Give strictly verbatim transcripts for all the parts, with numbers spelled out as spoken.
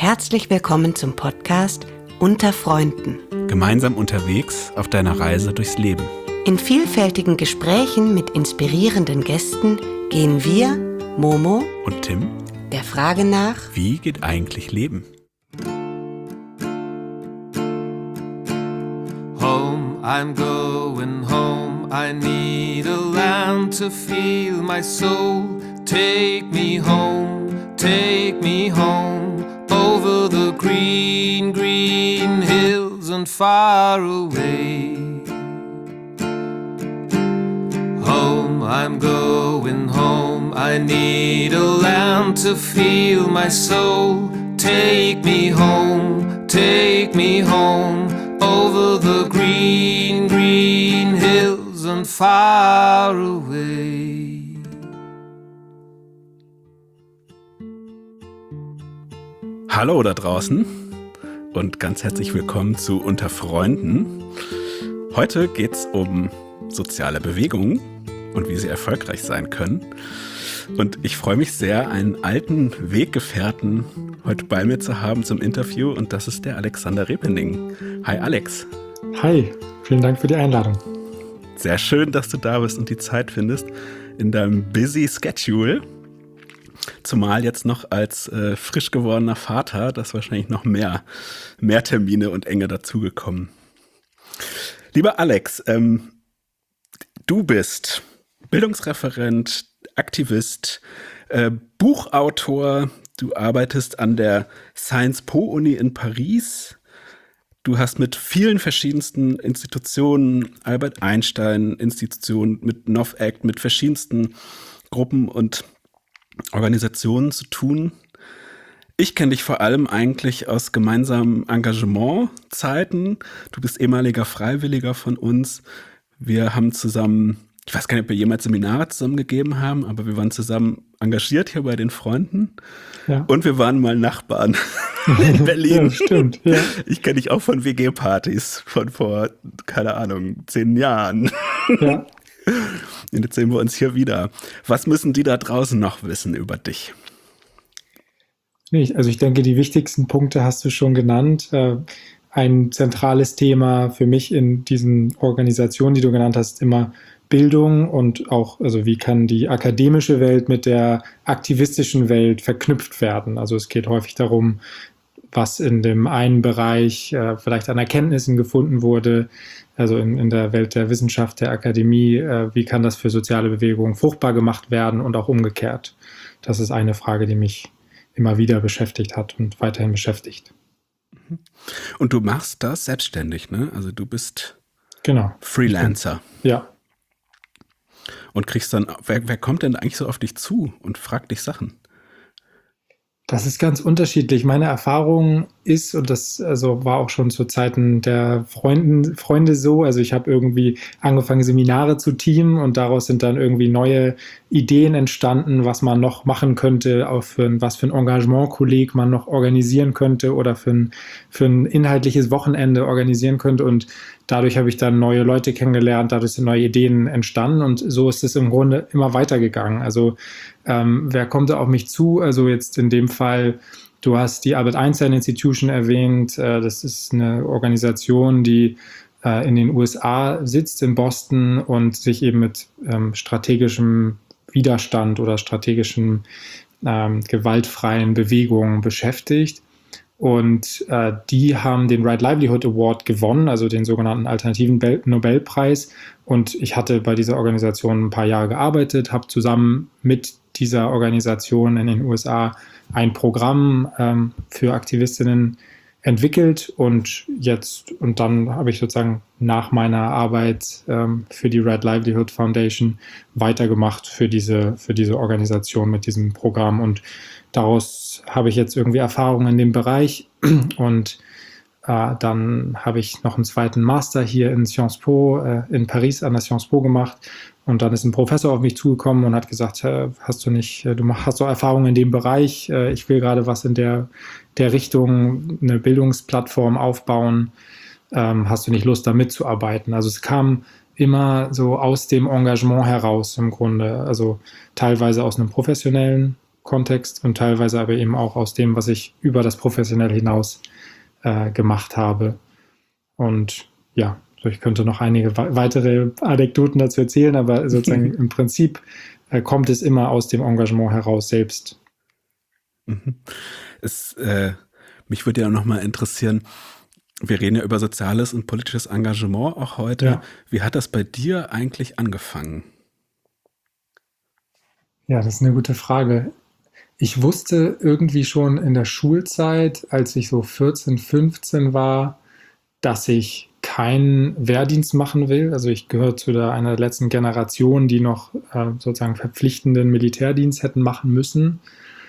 Herzlich willkommen zum Podcast Unter Freunden. Gemeinsam unterwegs auf deiner Reise durchs Leben. In vielfältigen Gesprächen mit inspirierenden Gästen gehen wir, Momo und Tim, der Frage nach, wie geht eigentlich Leben? Home, I'm going home. I need a land to feel my soul. Take me home, take me home, over the green, green hills and far away. Home, I'm going home. I need a land to feel my soul. Take me home, take me home, over the green, green hills and far away. Hallo da draußen und ganz herzlich willkommen zu Unter Freunden. Heute geht es um soziale Bewegungen und wie sie erfolgreich sein können. Und ich freue mich sehr, einen alten Weggefährten heute bei mir zu haben zum Interview, und das ist der Alexander Repening. Hi Alex. Hi, vielen Dank für die Einladung. Sehr schön, dass du da bist und die Zeit findest in deinem busy Schedule. Zumal jetzt noch als äh, frisch gewordener Vater, das wahrscheinlich noch mehr, mehr Termine und Enge dazugekommen. Lieber Alex, ähm, du bist Bildungsreferent, Aktivist, äh, Buchautor, du arbeitest an der Sciences Po Uni in Paris. Du hast mit vielen verschiedensten Institutionen, Albert Einstein Institutionen, mit NovAct, mit verschiedensten Gruppen und Organisationen zu tun. Ich kenne dich vor allem eigentlich aus gemeinsamen Engagementzeiten. Du bist ehemaliger Freiwilliger von uns. Wir haben zusammen, ich weiß gar nicht, ob wir jemals Seminare zusammen gegeben haben, aber wir waren zusammen engagiert hier bei den Freunden. Ja. Und wir waren mal Nachbarn in Berlin. Ja, stimmt. Ja. Ich kenne dich auch von W G-Partys von vor, keine Ahnung, zehn Jahren. Ja. Und jetzt sehen wir uns hier wieder. Was müssen die da draußen noch wissen über dich? Also ich denke, die wichtigsten Punkte hast du schon genannt. Ein zentrales Thema für mich in diesen Organisationen, die du genannt hast, immer Bildung und auch, also wie kann die akademische Welt mit der aktivistischen Welt verknüpft werden. Also es geht häufig darum, was in dem einen Bereich äh, vielleicht an Erkenntnissen gefunden wurde, also in, in der Welt der Wissenschaft, der Akademie, äh, wie kann das für soziale Bewegungen fruchtbar gemacht werden und auch umgekehrt. Das ist eine Frage, die mich immer wieder beschäftigt hat und weiterhin beschäftigt. Und du machst das selbstständig, ne? Also du bist genau. Freelancer. Ja. Und kriegst dann, wer, wer kommt denn eigentlich so auf dich zu und fragt dich Sachen? Das ist ganz unterschiedlich. Meine Erfahrung ist, und das also war auch schon zu Zeiten der Freunden, Freunde so, also ich habe irgendwie angefangen, Seminare zu teamen, und daraus sind dann irgendwie neue Ideen entstanden, was man noch machen könnte, auch für ein, was für ein Engagement-Kolleg man noch organisieren könnte oder für ein, für ein inhaltliches Wochenende organisieren könnte, und dadurch habe ich dann neue Leute kennengelernt, dadurch sind neue Ideen entstanden, und so ist es im Grunde immer weitergegangen. Also ähm, wer kommt da auf mich zu? Also jetzt in dem Fall, du hast die Albert Einstein Institution erwähnt. Äh, das ist eine Organisation, die äh, in den U S A sitzt, in Boston, und sich eben mit ähm, strategischem Widerstand oder strategischen ähm, gewaltfreien Bewegungen beschäftigt. Und äh, die haben den Right Livelihood Award gewonnen, also den sogenannten alternativen Be- Nobelpreis. Und ich hatte bei dieser Organisation ein paar Jahre gearbeitet, habe zusammen mit dieser Organisation in den U S A ein Programm ähm, für Aktivistinnen entwickelt. Und jetzt, und dann habe ich sozusagen nach meiner Arbeit ähm, für die Right Livelihood Foundation weitergemacht für diese, für diese Organisation mit diesem Programm. Und daraus habe ich jetzt irgendwie Erfahrung in dem Bereich, und äh, dann habe ich noch einen zweiten Master hier in Sciences Po, äh, in Paris an der Sciences Po gemacht, und dann ist ein Professor auf mich zugekommen und hat gesagt, äh, hast du nicht, äh, du mach, hast so Erfahrung in dem Bereich, äh, ich will gerade was in der, der Richtung, eine Bildungsplattform aufbauen, ähm, hast du nicht Lust, da mitzuarbeiten? Also es kam immer so aus dem Engagement heraus im Grunde, also teilweise aus einem professionellen Kontext und teilweise aber eben auch aus dem, was ich über das Professionelle hinaus äh, gemacht habe. Und ja, so ich könnte noch einige weitere Anekdoten dazu erzählen, aber sozusagen im Prinzip äh, kommt es immer aus dem Engagement heraus selbst. Mhm. Es, äh, mich würde ja noch mal interessieren, wir reden ja über soziales und politisches Engagement auch heute. Ja. Wie hat das bei dir eigentlich angefangen? Ja, das ist eine gute Frage. Ich wusste irgendwie schon in der Schulzeit, als ich so vierzehn, fünfzehn war, dass ich keinen Wehrdienst machen will. Also ich gehöre zu der, einer der letzten Generationen, die noch äh, sozusagen verpflichtenden Militärdienst hätten machen müssen.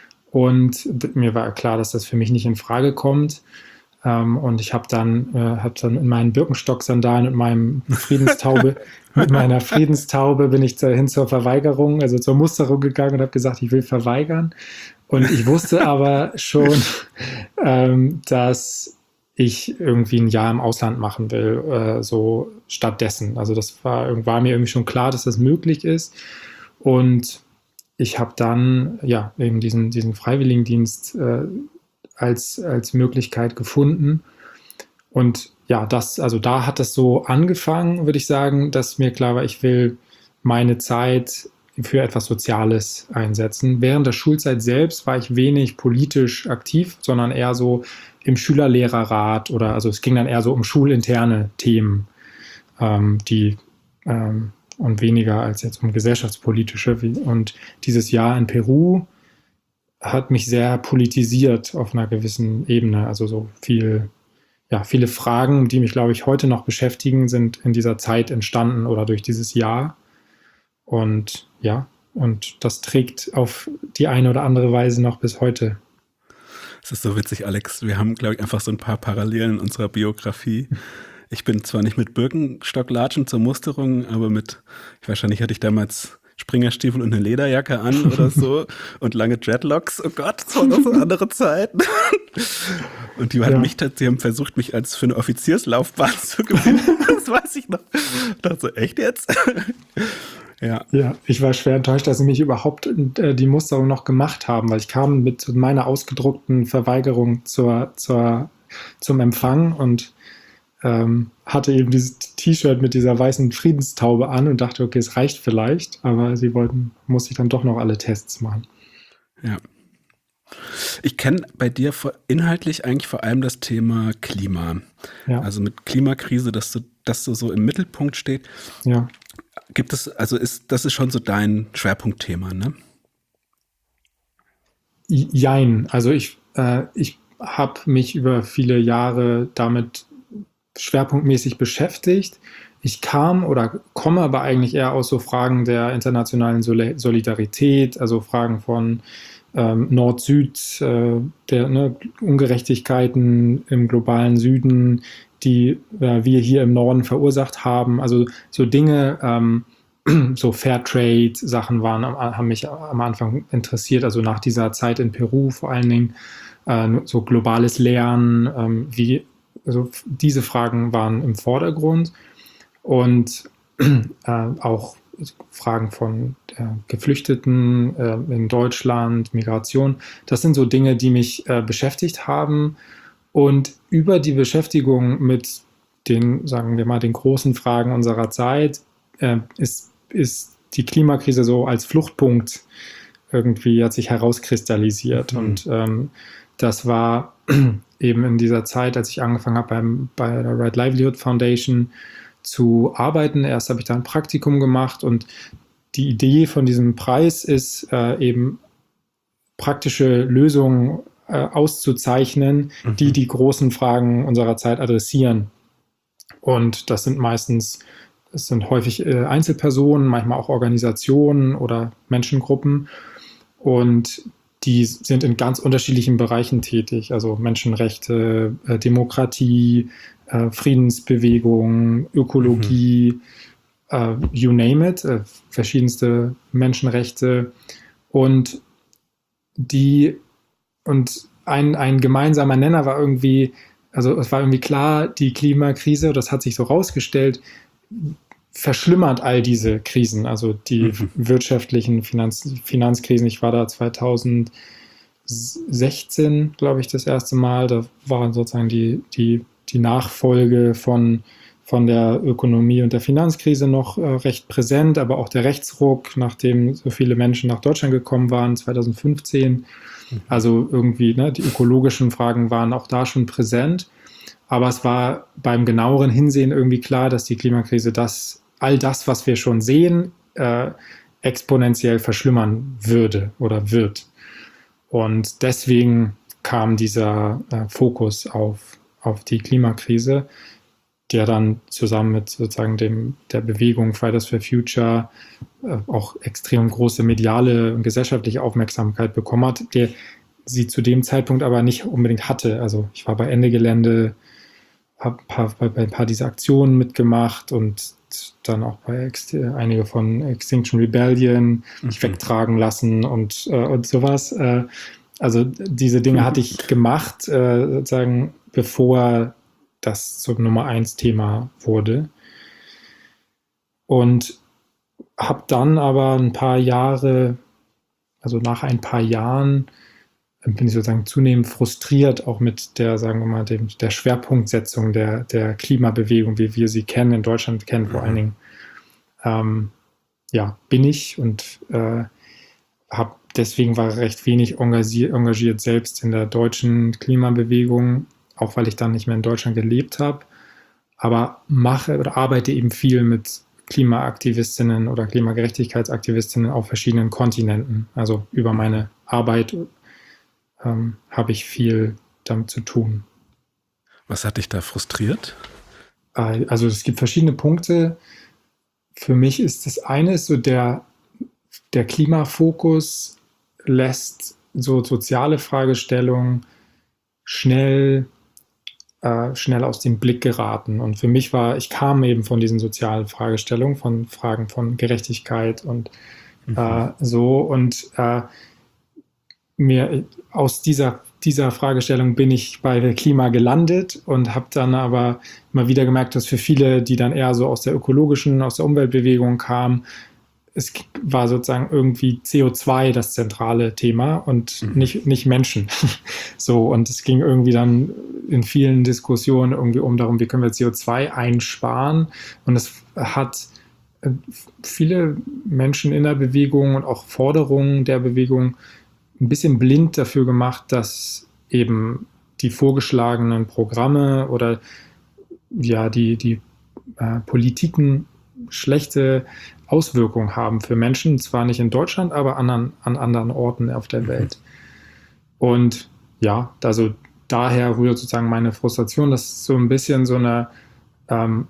Und mir war klar, dass das für mich nicht in Frage kommt. Ähm, und ich habe dann, äh, hab dann in meinen Birkenstock-Sandalen und meinem Friedenstaube, mit meiner Friedenstaube bin ich hin zur Verweigerung, also zur Musterung gegangen und habe gesagt, ich will verweigern. Und ich wusste aber schon, ähm, dass ich irgendwie ein Jahr im Ausland machen will, äh, so stattdessen. Also das war, war mir irgendwie schon klar, dass das möglich ist. Und ich habe dann ja eben diesen, diesen Freiwilligendienst äh, als, als Möglichkeit gefunden. Und ja, das, also da hat das so angefangen, würde ich sagen, dass mir klar war, ich will meine Zeit für etwas Soziales einsetzen. Während der Schulzeit selbst war ich wenig politisch aktiv, sondern eher so im Schülerlehrerrat oder also es ging dann eher so um schulinterne Themen, ähm, die ähm, und weniger als jetzt um gesellschaftspolitische. Und dieses Jahr in Peru hat mich sehr politisiert auf einer gewissen Ebene. Also so viel, ja, viele Fragen, die mich, glaube ich, heute noch beschäftigen, sind in dieser Zeit entstanden oder durch dieses Jahr. Und ja, und das trägt auf die eine oder andere Weise noch bis heute. Es ist so witzig, Alex. Wir haben, glaube ich, einfach so ein paar Parallelen in unserer Biografie. Ich bin zwar nicht mit Birkenstocklatschen zur Musterung, aber mit, wahrscheinlich hatte ich damals Springerstiefel und eine Lederjacke an oder so und lange Dreadlocks. Oh Gott, das war noch so eine andere Zeit. Und die haben ja. mich, sie haben versucht, mich als für eine Offizierslaufbahn zu gewinnen. Das weiß ich noch. Ich dachte so, echt jetzt? Ja. Ja, ich war schwer enttäuscht, dass sie mich überhaupt äh, die Musterung noch gemacht haben, weil ich kam mit meiner ausgedruckten Verweigerung zur, zur, zum Empfang und ähm, hatte eben dieses T-Shirt mit dieser weißen Friedenstaube an und dachte, okay, es reicht vielleicht, aber sie wollten, musste ich dann doch noch alle Tests machen. Ja. Ich kenne bei dir inhaltlich eigentlich vor allem das Thema Klima. Ja. Also mit Klimakrise, dass du, dass du so im Mittelpunkt steht. Ja. Gibt es, also ist, das ist schon so dein Schwerpunktthema, ne? Jein. Also ich, äh, ich habe mich über viele Jahre damit schwerpunktmäßig beschäftigt. Ich kam oder komme aber eigentlich eher aus so Fragen der internationalen Sol- Solidarität, also Fragen von ähm, Nord-Süd, äh, der ne, Ungerechtigkeiten im globalen Süden, die äh, wir hier im Norden verursacht haben. Also so Dinge, ähm, so Fairtrade-Sachen waren, haben mich am Anfang interessiert, also nach dieser Zeit in Peru vor allen Dingen, äh, so globales Lernen, ähm, wie, also diese Fragen waren im Vordergrund und äh, auch Fragen von äh, Geflüchteten äh, in Deutschland, Migration. Das sind so Dinge, die mich äh, beschäftigt haben. Und über die Beschäftigung mit den, sagen wir mal, den großen Fragen unserer Zeit äh, ist, ist die Klimakrise so als Fluchtpunkt irgendwie hat sich herauskristallisiert. Mhm. Und ähm, das war eben in dieser Zeit, als ich angefangen habe beim, bei der Right Livelihood Foundation zu arbeiten. Erst habe ich da ein Praktikum gemacht und die Idee von diesem Preis ist äh, eben praktische Lösungen auszuzeichnen, mhm. die die großen Fragen unserer Zeit adressieren. Und das sind meistens, es sind häufig äh, Einzelpersonen, manchmal auch Organisationen oder Menschengruppen. Und die sind in ganz unterschiedlichen Bereichen tätig, also Menschenrechte, äh, Demokratie, äh, Friedensbewegung, Ökologie, mhm. äh, you name it, äh, verschiedenste Menschenrechte. Und die Und ein, ein gemeinsamer Nenner war irgendwie, also es war irgendwie klar, die Klimakrise, das hat sich so rausgestellt, verschlimmert all diese Krisen, also die Mhm. wirtschaftlichen Finanz, Finanzkrisen. Ich war da zweitausendsechzehn, glaube ich, das erste Mal. Da war sozusagen die, die, die Nachfolge von, von der Ökonomie- und der Finanzkrise noch äh, recht präsent, aber auch der Rechtsruck, nachdem so viele Menschen nach Deutschland gekommen waren, zweitausendfünfzehn. Also irgendwie, ne, die ökologischen Fragen waren auch da schon präsent. Aber es war beim genaueren Hinsehen irgendwie klar, dass die Klimakrise das, all das, was wir schon sehen, äh, exponentiell verschlimmern würde oder wird. Und deswegen kam dieser äh, Fokus auf, auf die Klimakrise, der dann zusammen mit sozusagen dem, der Bewegung Fridays for Future äh, auch extrem große mediale und gesellschaftliche Aufmerksamkeit bekommen hat, der sie zu dem Zeitpunkt aber nicht unbedingt hatte. Also ich war bei Ende Gelände, habe bei, bei ein paar dieser Aktionen mitgemacht und dann auch bei Ex- einige von Extinction Rebellion mich Mhm. wegtragen lassen und, äh, und sowas. Äh, also diese Dinge hatte ich gemacht, äh, sozusagen bevor das zum Nummer eins Thema wurde. Und habe dann aber ein paar Jahre, also nach ein paar Jahren, bin ich sozusagen zunehmend frustriert, auch mit der, sagen wir mal, dem, der Schwerpunktsetzung der, der Klimabewegung, wie wir sie kennen, in Deutschland kennen vor allen Dingen. Ähm, ja, bin ich und äh, habe deswegen war recht wenig engagiert, engagiert selbst in der deutschen Klimabewegung, auch weil ich dann nicht mehr in Deutschland gelebt habe, aber mache oder arbeite eben viel mit Klimaaktivistinnen oder Klimagerechtigkeitsaktivistinnen auf verschiedenen Kontinenten. Also über meine Arbeit ähm, habe ich viel damit zu tun. Was hat dich da frustriert? Äh, also es gibt verschiedene Punkte. Für mich ist das eine ist so der, der Klimafokus lässt so soziale Fragestellungen schnell äh, schnell aus dem Blick geraten. Und für mich war, ich kam eben von diesen sozialen Fragestellungen, von Fragen von Gerechtigkeit und Mhm. äh, so. Und äh, mir aus dieser, dieser Fragestellung bin ich bei der Klima gelandet und habe dann aber immer wieder gemerkt, dass für viele, die dann eher so aus der ökologischen, aus der Umweltbewegung kamen, es war sozusagen irgendwie C O zwei das zentrale Thema und Mhm. nicht, nicht Menschen. So, und es ging irgendwie dann in vielen Diskussionen irgendwie um darum, wie können wir C O zwei einsparen. Und es hat äh, viele Menschen in der Bewegung und auch Forderungen der Bewegung ein bisschen blind dafür gemacht, dass eben die vorgeschlagenen Programme oder ja, die, die äh, Politiken schlechte Auswirkungen haben für Menschen, zwar nicht in Deutschland, aber an, an anderen Orten auf der Welt. Und ja, also daher rührt sozusagen meine Frustration, dass so ein bisschen so eine, ähm,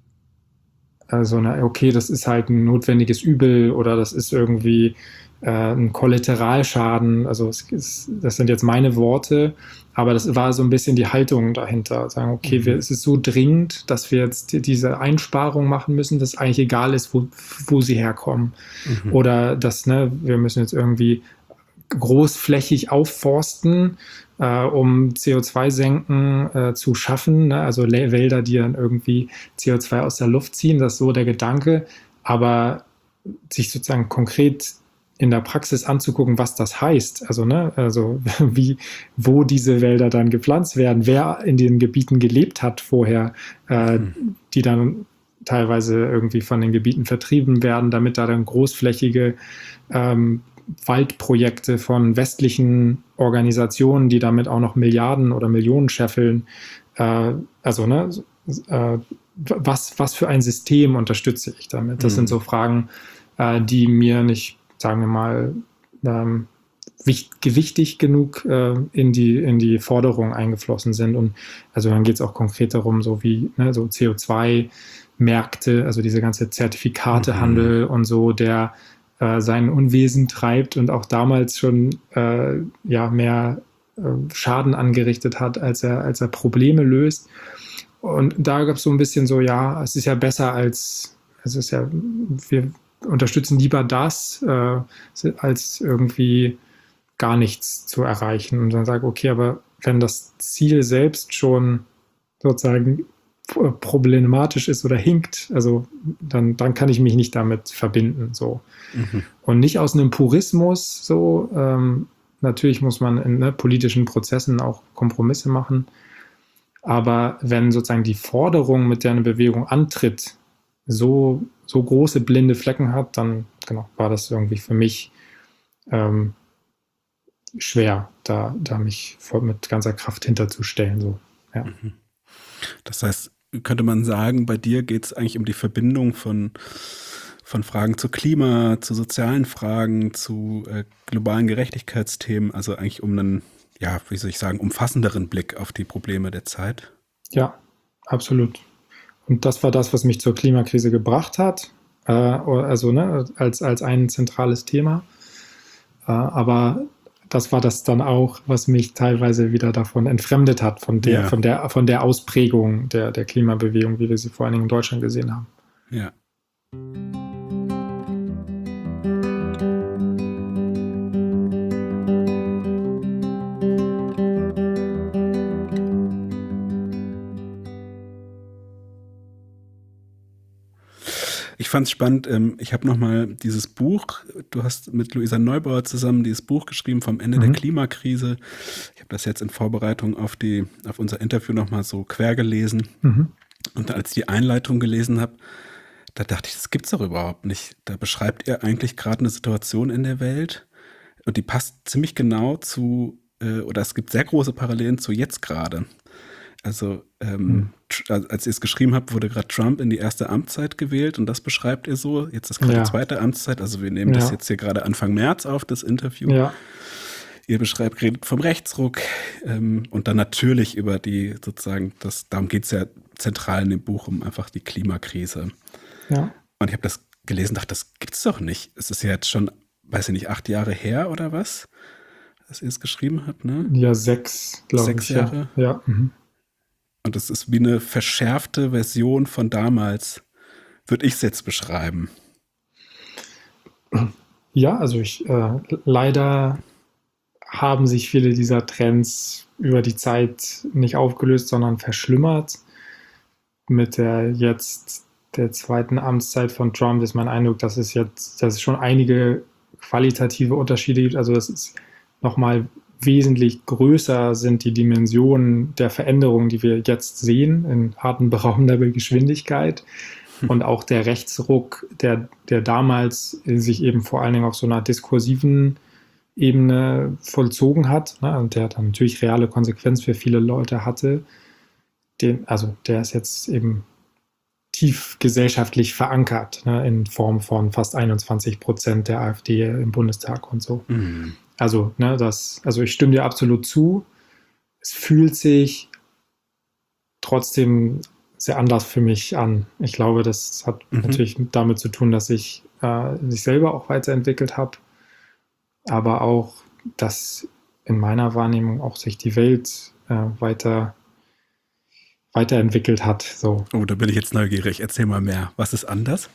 äh, so eine, okay, das ist halt ein notwendiges Übel oder das ist irgendwie äh, ein Kollateralschaden. Also es ist, das sind jetzt meine Worte, aber das war so ein bisschen die Haltung dahinter. Sagen, okay, wir, es ist so dringend, dass wir jetzt die, diese Einsparung machen müssen, dass eigentlich egal ist, wo, wo sie herkommen. Mhm. Oder dass, ne, wir müssen jetzt irgendwie großflächig aufforsten, äh, um C O zwei Senken äh, zu schaffen. Ne? Also Le- Wälder, die dann irgendwie C O zwei aus der Luft ziehen, das ist so der Gedanke. Aber sich sozusagen konkret in der Praxis anzugucken, was das heißt, also, ne, also wie, wo diese Wälder dann gepflanzt werden, wer in den Gebieten gelebt hat vorher, äh, Mhm. die dann teilweise irgendwie von den Gebieten vertrieben werden, damit da dann großflächige ähm, Waldprojekte von westlichen Organisationen, die damit auch noch Milliarden oder Millionen scheffeln, äh, also, ne, äh, was, was für ein System unterstütze ich damit? Das Mhm. sind so Fragen, äh, die mir nicht, sagen wir mal, ähm, wicht, gewichtig genug äh, in, die, in die Forderung eingeflossen sind. Und also dann geht es auch konkret darum, so wie, ne, so C O zwei Märkte, also diese ganze Zertifikatehandel Mhm. und so, der äh, sein Unwesen treibt und auch damals schon äh, ja, mehr äh, Schaden angerichtet hat, als er, als er Probleme löst. Und da gab es so ein bisschen so, ja, es ist ja besser als, es ist ja, wir unterstützen lieber das, äh, als irgendwie gar nichts zu erreichen. Und dann sage ich, okay, aber wenn das Ziel selbst schon sozusagen problematisch ist oder hinkt, also dann, dann kann ich mich nicht damit verbinden. So. Mhm. Und nicht aus einem Purismus, so, ähm, natürlich muss man in ne, politischen Prozessen auch Kompromisse machen, aber wenn sozusagen die Forderung, mit der eine Bewegung antritt, so, so große blinde Flecken hat, dann genau, war das irgendwie für mich ähm, schwer, da, da mich voll mit ganzer Kraft hinterzustellen. So. Ja. Mhm. Das heißt, könnte man sagen, bei dir geht es eigentlich um die Verbindung von, von Fragen zu Klima, zu sozialen Fragen, zu äh, globalen Gerechtigkeitsthemen, also eigentlich um einen, ja, wie soll ich sagen, umfassenderen Blick auf die Probleme der Zeit? Ja, absolut. Und das war das, was mich zur Klimakrise gebracht hat, äh, also ne, als, als ein zentrales Thema. Äh, aber das war das dann auch, was mich teilweise wieder davon entfremdet hat, von der, Ja. von der, von der Ausprägung der, der Klimabewegung, wie wir sie vor allen Dingen in Deutschland gesehen haben. Ja. Ich fand es spannend, ähm, ich habe nochmal dieses Buch, du hast mit Luisa Neubauer zusammen dieses Buch geschrieben vom Ende Mhm. der Klimakrise. Ich habe das jetzt in Vorbereitung auf, die, auf unser Interview nochmal so quer gelesen. Mhm. Und als ich die Einleitung gelesen habe, da dachte ich, das gibt's doch überhaupt nicht. Da beschreibt ihr eigentlich gerade eine Situation in der Welt und die passt ziemlich genau zu, äh, oder es gibt sehr große Parallelen zu jetzt gerade. Also ähm, tr- als ihr es geschrieben habt, wurde gerade Trump in die erste Amtszeit gewählt und das beschreibt ihr so. Jetzt ist gerade Ja. die zweite Amtszeit, also wir nehmen das Ja. jetzt hier gerade Anfang März auf, das Interview. Ja, Ihr beschreibt, redet vom Rechtsruck ähm, und dann natürlich über die sozusagen, das, darum geht es ja zentral in dem Buch, um einfach die Klimakrise. ja. Und ich habe das gelesen und dachte, das gibt's doch nicht. Es ist ja jetzt schon, weiß ich nicht, acht Jahre her oder was, dass ihr es geschrieben habt, ne? Ja, sechs, glaube Sechs ich. Jahre? Ja, ja. Mhm. Und es ist wie eine verschärfte Version von damals, würde ich es jetzt beschreiben. Ja, also ich, äh, leider haben sich viele dieser Trends über die Zeit nicht aufgelöst, sondern verschlimmert. Mit der jetzt der zweiten Amtszeit von Trump ist mein Eindruck, dass es jetzt, dass es schon einige qualitative Unterschiede gibt. Also das ist nochmal wesentlich größer sind die Dimensionen der Veränderungen, die wir jetzt sehen, in atemberaubender Geschwindigkeit. Und auch der Rechtsruck, der, der damals sich eben vor allen Dingen auf so einer diskursiven Ebene vollzogen hat, ne, und der dann natürlich reale Konsequenzen für viele Leute hatte, den, also der ist jetzt eben tief gesellschaftlich verankert, ne, in Form von fast einundzwanzig Prozent der AfD im Bundestag und so. Mhm. Also, ne, das, also ich stimme dir absolut zu. Es fühlt sich trotzdem sehr anders für mich an. Ich glaube, das hat Mhm. natürlich damit zu tun, dass ich äh, sich selber auch weiterentwickelt habe, aber auch, dass in meiner Wahrnehmung auch sich die Welt äh, weiter weiterentwickelt hat. So. Oh, da bin ich jetzt neugierig. Erzähl mal mehr. Was ist anders?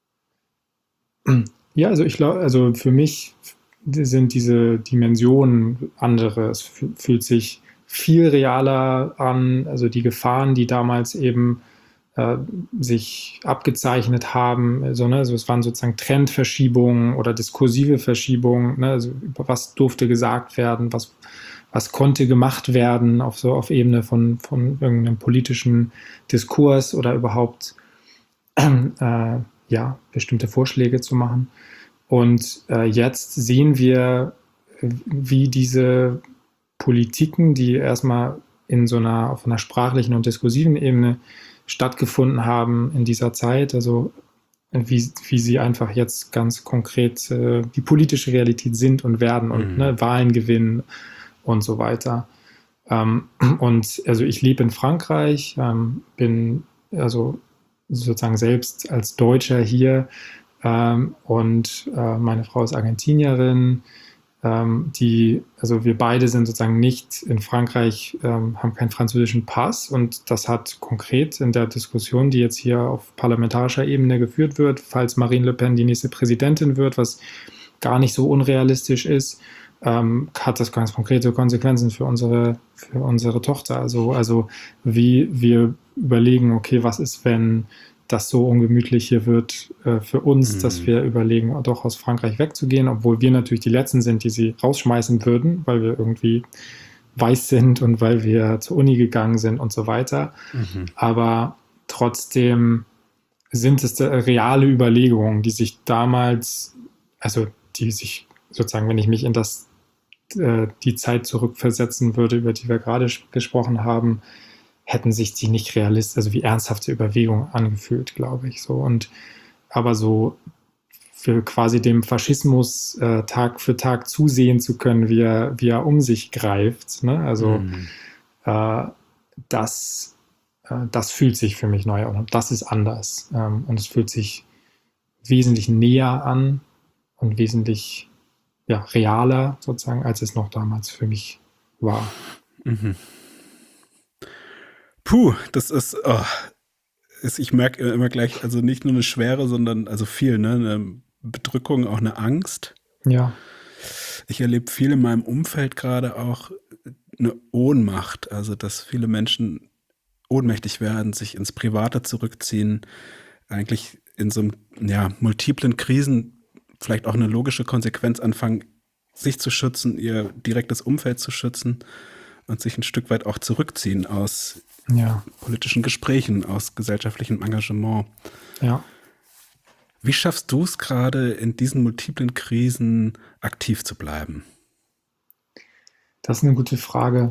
Ja, also ich glaube, also für mich sind diese Dimensionen andere. Es fü- fühlt sich viel realer an. Also die Gefahren, die damals eben äh, sich abgezeichnet haben, also, ne, also es waren sozusagen Trendverschiebungen oder diskursive Verschiebungen, ne, also über was durfte gesagt werden, was, was konnte gemacht werden auf so auf Ebene von, von irgendeinem politischen Diskurs oder überhaupt äh, ja, bestimmte Vorschläge zu machen. Und äh, jetzt sehen wir, äh, wie diese Politiken, die erstmal in so einer, auf einer sprachlichen und diskursiven Ebene stattgefunden haben in dieser Zeit, also wie, wie sie einfach jetzt ganz konkret äh, die politische Realität sind und werden und Mhm. ne, Wahlen gewinnen und so weiter. Ähm, und also ich lebe in Frankreich, ähm, bin also sozusagen selbst als Deutscher hier, ähm, und äh, meine Frau ist Argentinierin, ähm, die, also wir beide sind sozusagen nicht in Frankreich, ähm, haben keinen französischen Pass, und das hat konkret in der Diskussion, die jetzt hier auf parlamentarischer Ebene geführt wird, falls Marine Le Pen die nächste Präsidentin wird, was gar nicht so unrealistisch ist, ähm, hat das ganz konkrete Konsequenzen für unsere, für unsere Tochter. Also, also wie wir überlegen, okay, was ist, wenn das so ungemütlich hier wird äh, für uns, mhm. dass wir überlegen, doch aus Frankreich wegzugehen, obwohl wir natürlich die Letzten sind, die sie rausschmeißen würden, weil wir irgendwie weiß sind und weil wir zur Uni gegangen sind und so weiter. Mhm. Aber trotzdem sind es reale Überlegungen, die sich damals, also die sich sozusagen, wenn ich mich in das, äh, die Zeit zurückversetzen würde, über die wir gerade gesprochen haben, hätten sich die nicht realistisch, also wie ernsthafte Überlegungen angefühlt, glaube ich. So. Und aber so für quasi dem Faschismus äh, Tag für Tag zusehen zu können, wie er, wie er um sich greift, ne? Also mhm. äh, das, äh, das fühlt sich für mich neu an und das ist anders. Ähm, und es fühlt sich wesentlich näher an und wesentlich ja, realer sozusagen, als es noch damals für mich war. Mhm. Puh, das ist, oh, ist, ich merke immer gleich, also nicht nur eine Schwere, sondern also viel, ne, eine Bedrückung, auch eine Angst. Ja. Ich erlebe viel in meinem Umfeld gerade auch eine Ohnmacht, also dass viele Menschen ohnmächtig werden, sich ins Private zurückziehen, eigentlich in so einem, ja, multiplen Krisen vielleicht auch eine logische Konsequenz anfangen, sich zu schützen, ihr direktes Umfeld zu schützen und sich ein Stück weit auch zurückziehen aus ja. politischen Gesprächen, aus gesellschaftlichem Engagement. Ja. Wie schaffst du es gerade, in diesen multiplen Krisen aktiv zu bleiben? Das ist eine gute Frage.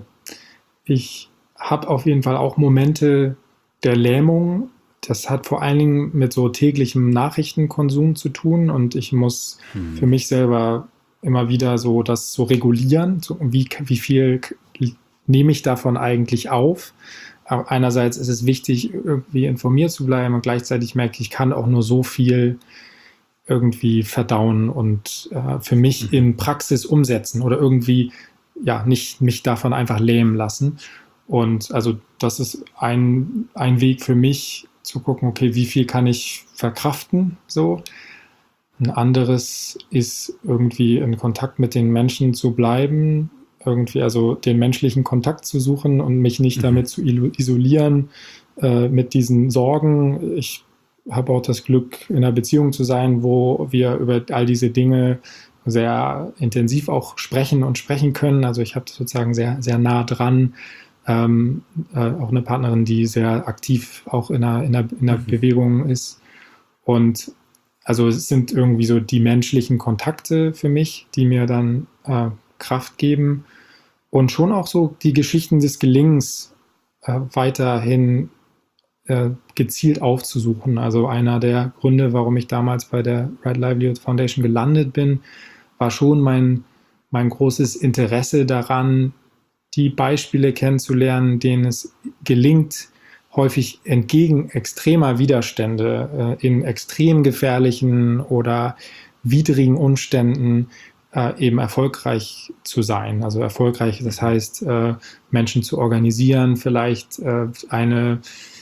Ich habe auf jeden Fall auch Momente der Lähmung. Das hat vor allen Dingen mit so täglichem Nachrichtenkonsum zu tun und ich muss hm. für mich selber immer wieder so das so regulieren, so wie, wie viel nehme ich davon eigentlich auf. Aber einerseits ist es wichtig, irgendwie informiert zu bleiben und gleichzeitig merke ich, ich kann auch nur so viel irgendwie verdauen und äh, für mich mhm. in Praxis umsetzen oder irgendwie ja nicht mich davon einfach lähmen lassen. Und also das ist ein, ein Weg für mich zu gucken, okay, wie viel kann ich verkraften, so. Ein anderes ist irgendwie in Kontakt mit den Menschen zu bleiben, irgendwie also den menschlichen Kontakt zu suchen und mich nicht mhm. damit zu isolieren äh, mit diesen Sorgen. Ich habe auch das Glück, in einer Beziehung zu sein, wo wir über all diese Dinge sehr intensiv auch sprechen und sprechen können. Also ich habe sozusagen sehr, sehr nah dran ähm, äh, auch eine Partnerin, die sehr aktiv auch in einer, in einer, in einer mhm. Bewegung ist. Und also es sind irgendwie so die menschlichen Kontakte für mich, die mir dann äh, Kraft geben und schon auch so die Geschichten des Gelingens äh, weiterhin äh, gezielt aufzusuchen. Also einer der Gründe, warum ich damals bei der Right Livelihood Foundation gelandet bin, war schon mein, mein großes Interesse daran, die Beispiele kennenzulernen, denen es gelingt, häufig entgegen extremer Widerstände äh, in extrem gefährlichen oder widrigen Umständen äh, eben erfolgreich zu sein. Also erfolgreich, das heißt, äh, Menschen zu organisieren, vielleicht äh, eine,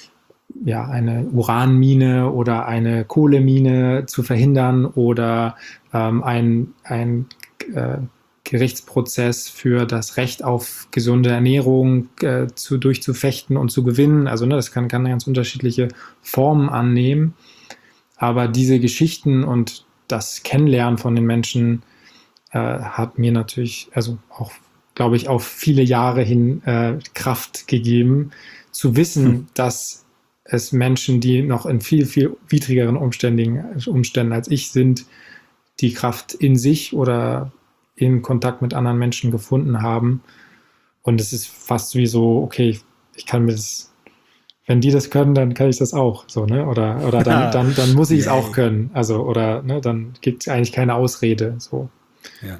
ja, eine Uranmine oder eine Kohlemine zu verhindern oder ähm, ein, ein äh, Gerichtsprozess für das Recht auf gesunde Ernährung äh, zu, durchzufechten und zu gewinnen. Also ne, das kann, kann ganz unterschiedliche Formen annehmen. Aber diese Geschichten und das Kennenlernen von den Menschen äh, hat mir natürlich, also auch, glaube ich, auf viele Jahre hin äh, Kraft gegeben, zu wissen, hm. dass es Menschen, die noch in viel, viel widrigeren Umständen, Umständen als ich sind, die Kraft in sich oder in Kontakt mit anderen Menschen gefunden haben. Und es ist fast wie so, okay, ich kann mir das, wenn die das können, dann kann ich das auch. So, ne? Oder, oder dann, dann, dann muss ich es auch können. Also, oder ne, dann gibt es eigentlich keine Ausrede. So. Ja.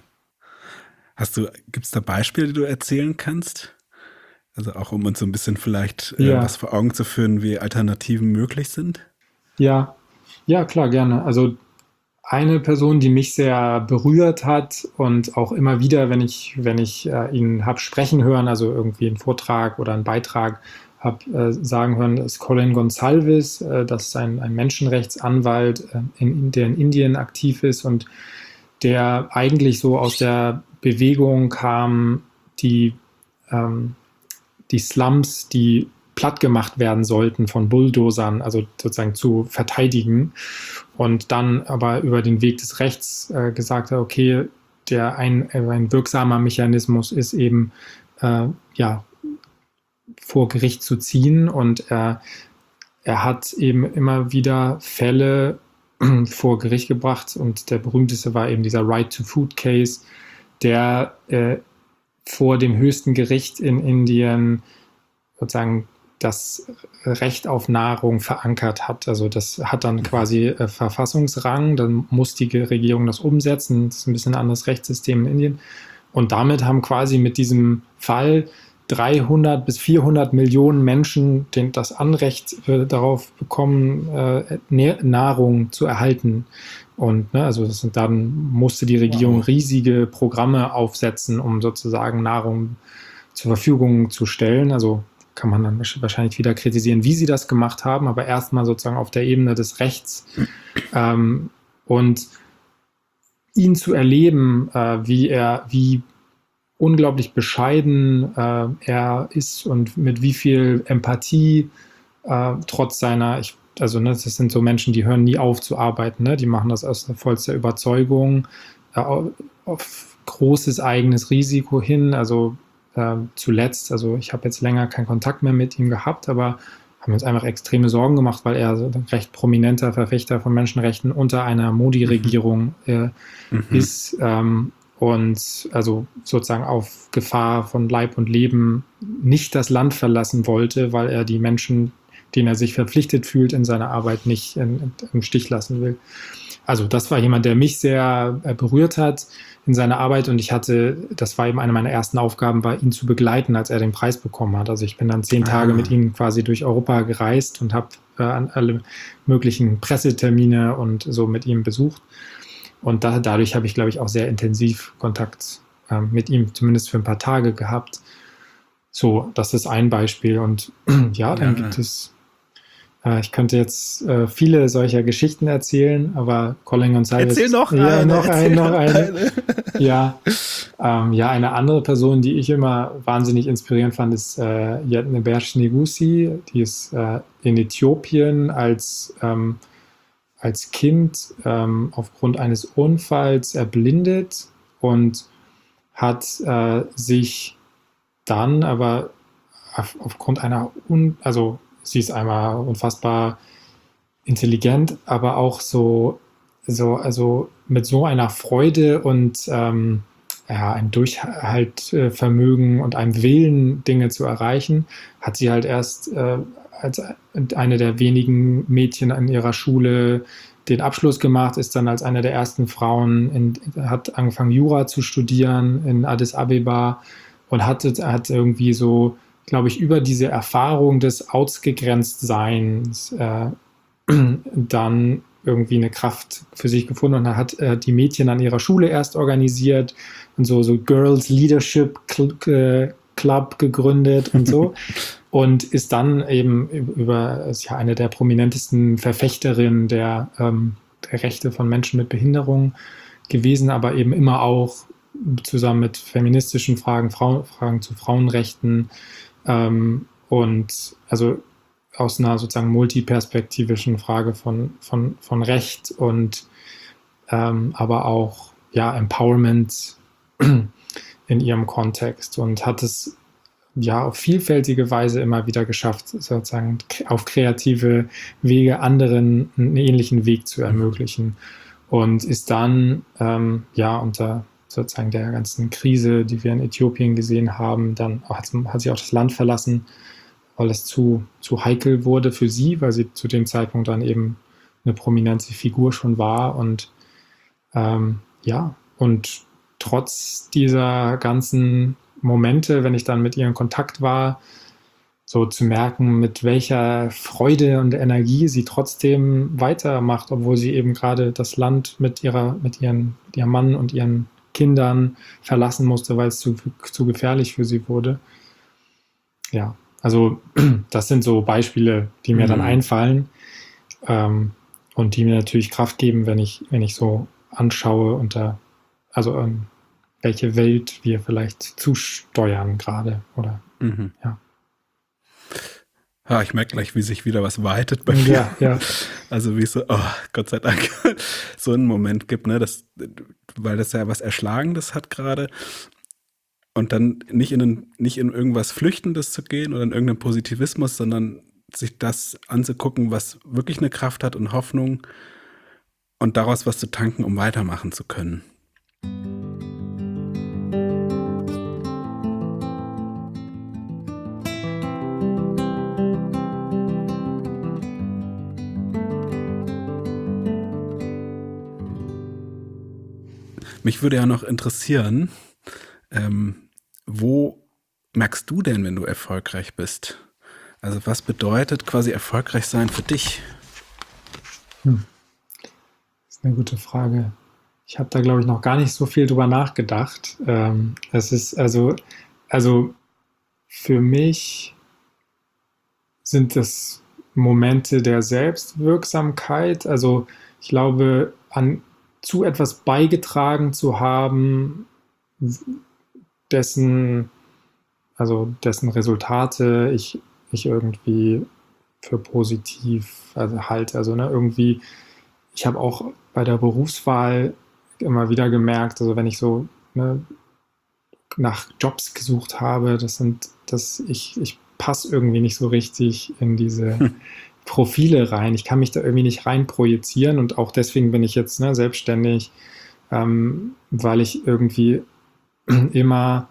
Hast du, gibt es da Beispiele, die du erzählen kannst? Also auch um uns so ein bisschen vielleicht äh, ja. was vor Augen zu führen, wie Alternativen möglich sind? Ja, ja, klar, gerne. Also eine Person, die mich sehr berührt hat und auch immer wieder, wenn ich, wenn ich äh, ihn habe sprechen hören, also irgendwie einen Vortrag oder einen Beitrag habe äh, sagen hören, ist Colin Gonsalves. Äh, das ist ein, ein Menschenrechtsanwalt, äh, in, der in Indien aktiv ist und der eigentlich so aus der Bewegung kam, die, ähm, die Slums, die platt gemacht werden sollten von Bulldozern, also sozusagen zu verteidigen. Und dann aber über den Weg des Rechts äh, gesagt hat, okay, der ein, ein wirksamer Mechanismus ist eben, äh, ja, vor Gericht zu ziehen. Und er, er hat eben immer wieder Fälle vor Gericht gebracht. Und der berühmteste war eben dieser Right-to-Food-Case, der äh, vor dem höchsten Gericht in Indien sozusagen das Recht auf Nahrung verankert hat. Also das hat dann quasi äh, Verfassungsrang, dann muss die Regierung das umsetzen. Das ist ein bisschen ein anderes Rechtssystem in Indien. Und damit haben quasi mit diesem Fall dreihundert bis vierhundert Millionen Menschen den, das Anrecht äh, darauf bekommen, äh, Nahrung zu erhalten. Und ne, also das sind, dann musste die Regierung wow. riesige Programme aufsetzen, um sozusagen Nahrung zur Verfügung zu stellen. Also kann man dann wahrscheinlich wieder kritisieren, wie sie das gemacht haben, aber erstmal sozusagen auf der Ebene des Rechts. Ähm, und ihn zu erleben, äh, wie er, wie unglaublich bescheiden äh, er ist und mit wie viel Empathie äh, trotz seiner, ich, also ne, das sind so Menschen, die hören nie auf zu arbeiten, ne? Die machen das aus vollster Überzeugung, äh, auf, auf großes eigenes Risiko hin, also äh, zuletzt, also ich habe jetzt länger keinen Kontakt mehr mit ihm gehabt, aber haben uns einfach extreme Sorgen gemacht, weil er so ein recht prominenter Verfechter von Menschenrechten unter einer Modi-Regierung äh, mhm. ist, ähm, und also sozusagen auf Gefahr von Leib und Leben nicht das Land verlassen wollte, weil er die Menschen, denen er sich verpflichtet fühlt in seiner Arbeit, nicht in, im Stich lassen will. Also das war jemand, der mich sehr berührt hat in seiner Arbeit, und ich hatte, das war eben eine meiner ersten Aufgaben, war ihn zu begleiten, als er den Preis bekommen hat. Also ich bin dann zehn Tage ah. mit ihm quasi durch Europa gereist und habe äh, alle möglichen Pressetermine und so mit ihm besucht. Und da, dadurch habe ich, glaube ich, auch sehr intensiv Kontakt äh, mit ihm, zumindest für ein paar Tage gehabt. So, das ist ein Beispiel. Und ja, dann ja. gibt es, äh, ich könnte jetzt äh, viele solcher Geschichten erzählen, aber Colin Gonzalez. Erzähl noch ja, eine. Noch eine, noch eine. eine. Ja, ähm, ja, eine andere Person, die ich immer wahnsinnig inspirierend fand, ist äh, Yetnebersh Negusi. Die ist äh, in Äthiopien als ähm, als Kind ähm, aufgrund eines Unfalls erblindet und hat äh, sich dann aber auf, aufgrund einer, un, also sie ist einmal unfassbar intelligent, aber auch so, so also mit so einer Freude und ähm, ja, ein Durchhaltvermögen und einem Willen, Dinge zu erreichen, hat sie halt erst äh, als eine der wenigen Mädchen an ihrer Schule den Abschluss gemacht, ist dann als eine der ersten Frauen, in, hat angefangen Jura zu studieren in Addis Abeba und hat, hat irgendwie so, glaube ich, über diese Erfahrung des Ausgegrenztseins äh, dann irgendwie eine Kraft für sich gefunden und hat äh, die Mädchen an ihrer Schule erst organisiert und so, so Girls Leadership Cl- Club gegründet und so. Und ist dann eben über, ist ja eine der prominentesten Verfechterinnen der, ähm, der Rechte von Menschen mit Behinderung gewesen, aber eben immer auch zusammen mit feministischen Fragen, Frau, Fragen zu Frauenrechten ähm, und also aus einer sozusagen multiperspektivischen Frage von, von, von Recht und ähm, aber auch ja, Empowerment in ihrem Kontext und hat es ja auf vielfältige Weise immer wieder geschafft, sozusagen auf kreative Wege anderen einen ähnlichen Weg zu ermöglichen und ist dann ähm, ja unter sozusagen der ganzen Krise, die wir in Äthiopien gesehen haben, dann hat, hat sie auch das Land verlassen, weil es zu, zu heikel wurde für sie, weil sie zu dem Zeitpunkt dann eben eine prominente Figur schon war und ähm, ja, und trotz dieser ganzen Momente, wenn ich dann mit ihr in Kontakt war, so zu merken, mit welcher Freude und Energie sie trotzdem weitermacht, obwohl sie eben gerade das Land mit ihrer, mit ihren, mit ihrem Mann und ihren Kindern verlassen musste, weil es zu, zu gefährlich für sie wurde. Ja, also das sind so Beispiele, die mir mhm. dann einfallen ähm, und die mir natürlich Kraft geben, wenn ich, wenn ich so anschaue unter, also ähm, welche Welt wir vielleicht zusteuern gerade, oder? Mhm. Ja. Ah, ich merke gleich, wie sich wieder was weitet bei mir. Ja, ja. Also wie es so, oh, Gott sei Dank, so einen Moment gibt, ne, das, weil das ja was Erschlagendes hat gerade. Und dann nicht in, ein, nicht in irgendwas Flüchtendes zu gehen oder in irgendeinen Positivismus, sondern sich das anzugucken, was wirklich eine Kraft hat und Hoffnung und daraus was zu tanken, um weitermachen zu können. Mich würde ja noch interessieren, ähm, wo merkst du denn, wenn du erfolgreich bist? Also was bedeutet quasi erfolgreich sein für dich? Hm. Das ist eine gute Frage. Ich habe da, glaube ich, noch gar nicht so viel drüber nachgedacht. Ähm, es ist also, also für mich sind das Momente der Selbstwirksamkeit. Also ich glaube, an zu etwas beigetragen zu haben, dessen, also dessen Resultate ich, ich irgendwie für positiv also halte. Also ne, irgendwie, ich habe auch bei der Berufswahl immer wieder gemerkt, also wenn ich so ne, nach Jobs gesucht habe, das sind, dass ich, ich passe irgendwie nicht so richtig in diese hm. Profile rein. Ich kann mich da irgendwie nicht rein projizieren und auch deswegen bin ich jetzt ne, selbstständig, ähm, weil ich irgendwie immer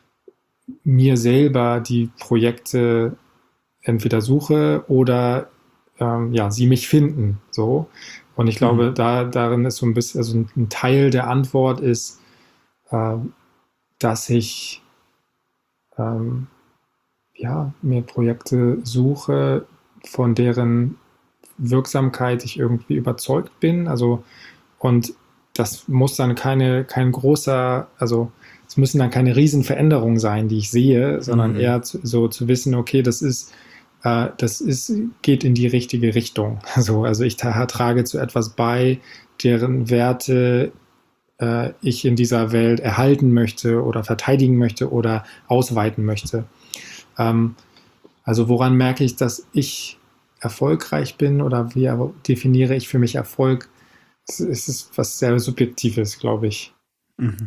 mir selber die Projekte entweder suche oder ähm, ja, sie mich finden. So. Und ich glaube, mhm. da, darin ist so ein bisschen, also ein Teil der Antwort ist, äh, dass ich ähm, ja, mir Projekte suche, von deren Wirksamkeit ich irgendwie überzeugt bin. Also, und das muss dann keine, kein großer, also es müssen dann keine Riesenveränderungen sein, die ich sehe, sondern mhm. eher zu, so zu wissen, okay, das ist, äh, das ist, geht in die richtige Richtung. Also, also ich tra- trage zu etwas bei, deren Werte äh, ich in dieser Welt erhalten möchte oder verteidigen möchte oder ausweiten möchte. Ähm, Also woran merke ich, dass ich erfolgreich bin oder wie definiere ich für mich Erfolg? Es ist was sehr Subjektives, glaube ich. Mhm.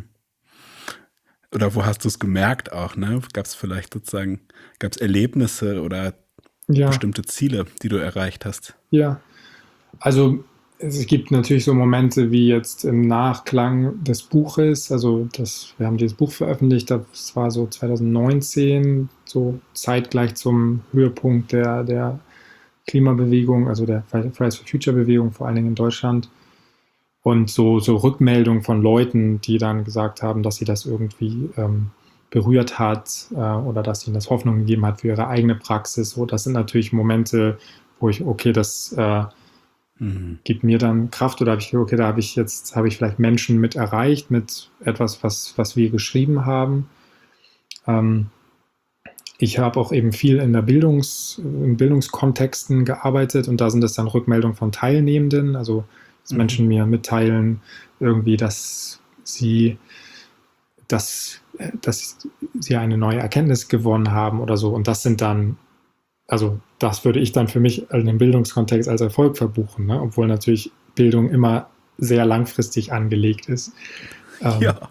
Oder wo hast du es gemerkt auch, ne? Gab es vielleicht sozusagen, gab es Erlebnisse oder ja. bestimmte Ziele, die du erreicht hast? Ja, also es gibt natürlich so Momente wie jetzt im Nachklang des Buches, also das, wir haben dieses Buch veröffentlicht, das war so zwanzig neunzehn, so zeitgleich zum Höhepunkt der, der Klimabewegung, also der Fridays for Future Bewegung, vor allen Dingen in Deutschland. Und so, so Rückmeldungen von Leuten, die dann gesagt haben, dass sie das irgendwie ähm, berührt hat äh, oder dass ihnen das Hoffnung gegeben hat für ihre eigene Praxis. So, das sind natürlich Momente, wo ich, okay, das äh, Mhm. gibt mir dann Kraft oder habe ich, okay, da habe ich jetzt, habe ich vielleicht Menschen mit erreicht, mit etwas, was, was wir geschrieben haben. Ähm, ich habe auch eben viel in der Bildungs, in Bildungskontexten gearbeitet und da sind das dann Rückmeldungen von Teilnehmenden, also dass mhm. Menschen mir mitteilen, irgendwie, dass sie, dass, dass sie eine neue Erkenntnis gewonnen haben oder so. Und das sind dann Also das würde ich dann für mich in dem Bildungskontext als Erfolg verbuchen, ne? Obwohl natürlich Bildung immer sehr langfristig angelegt ist. Ähm, ja.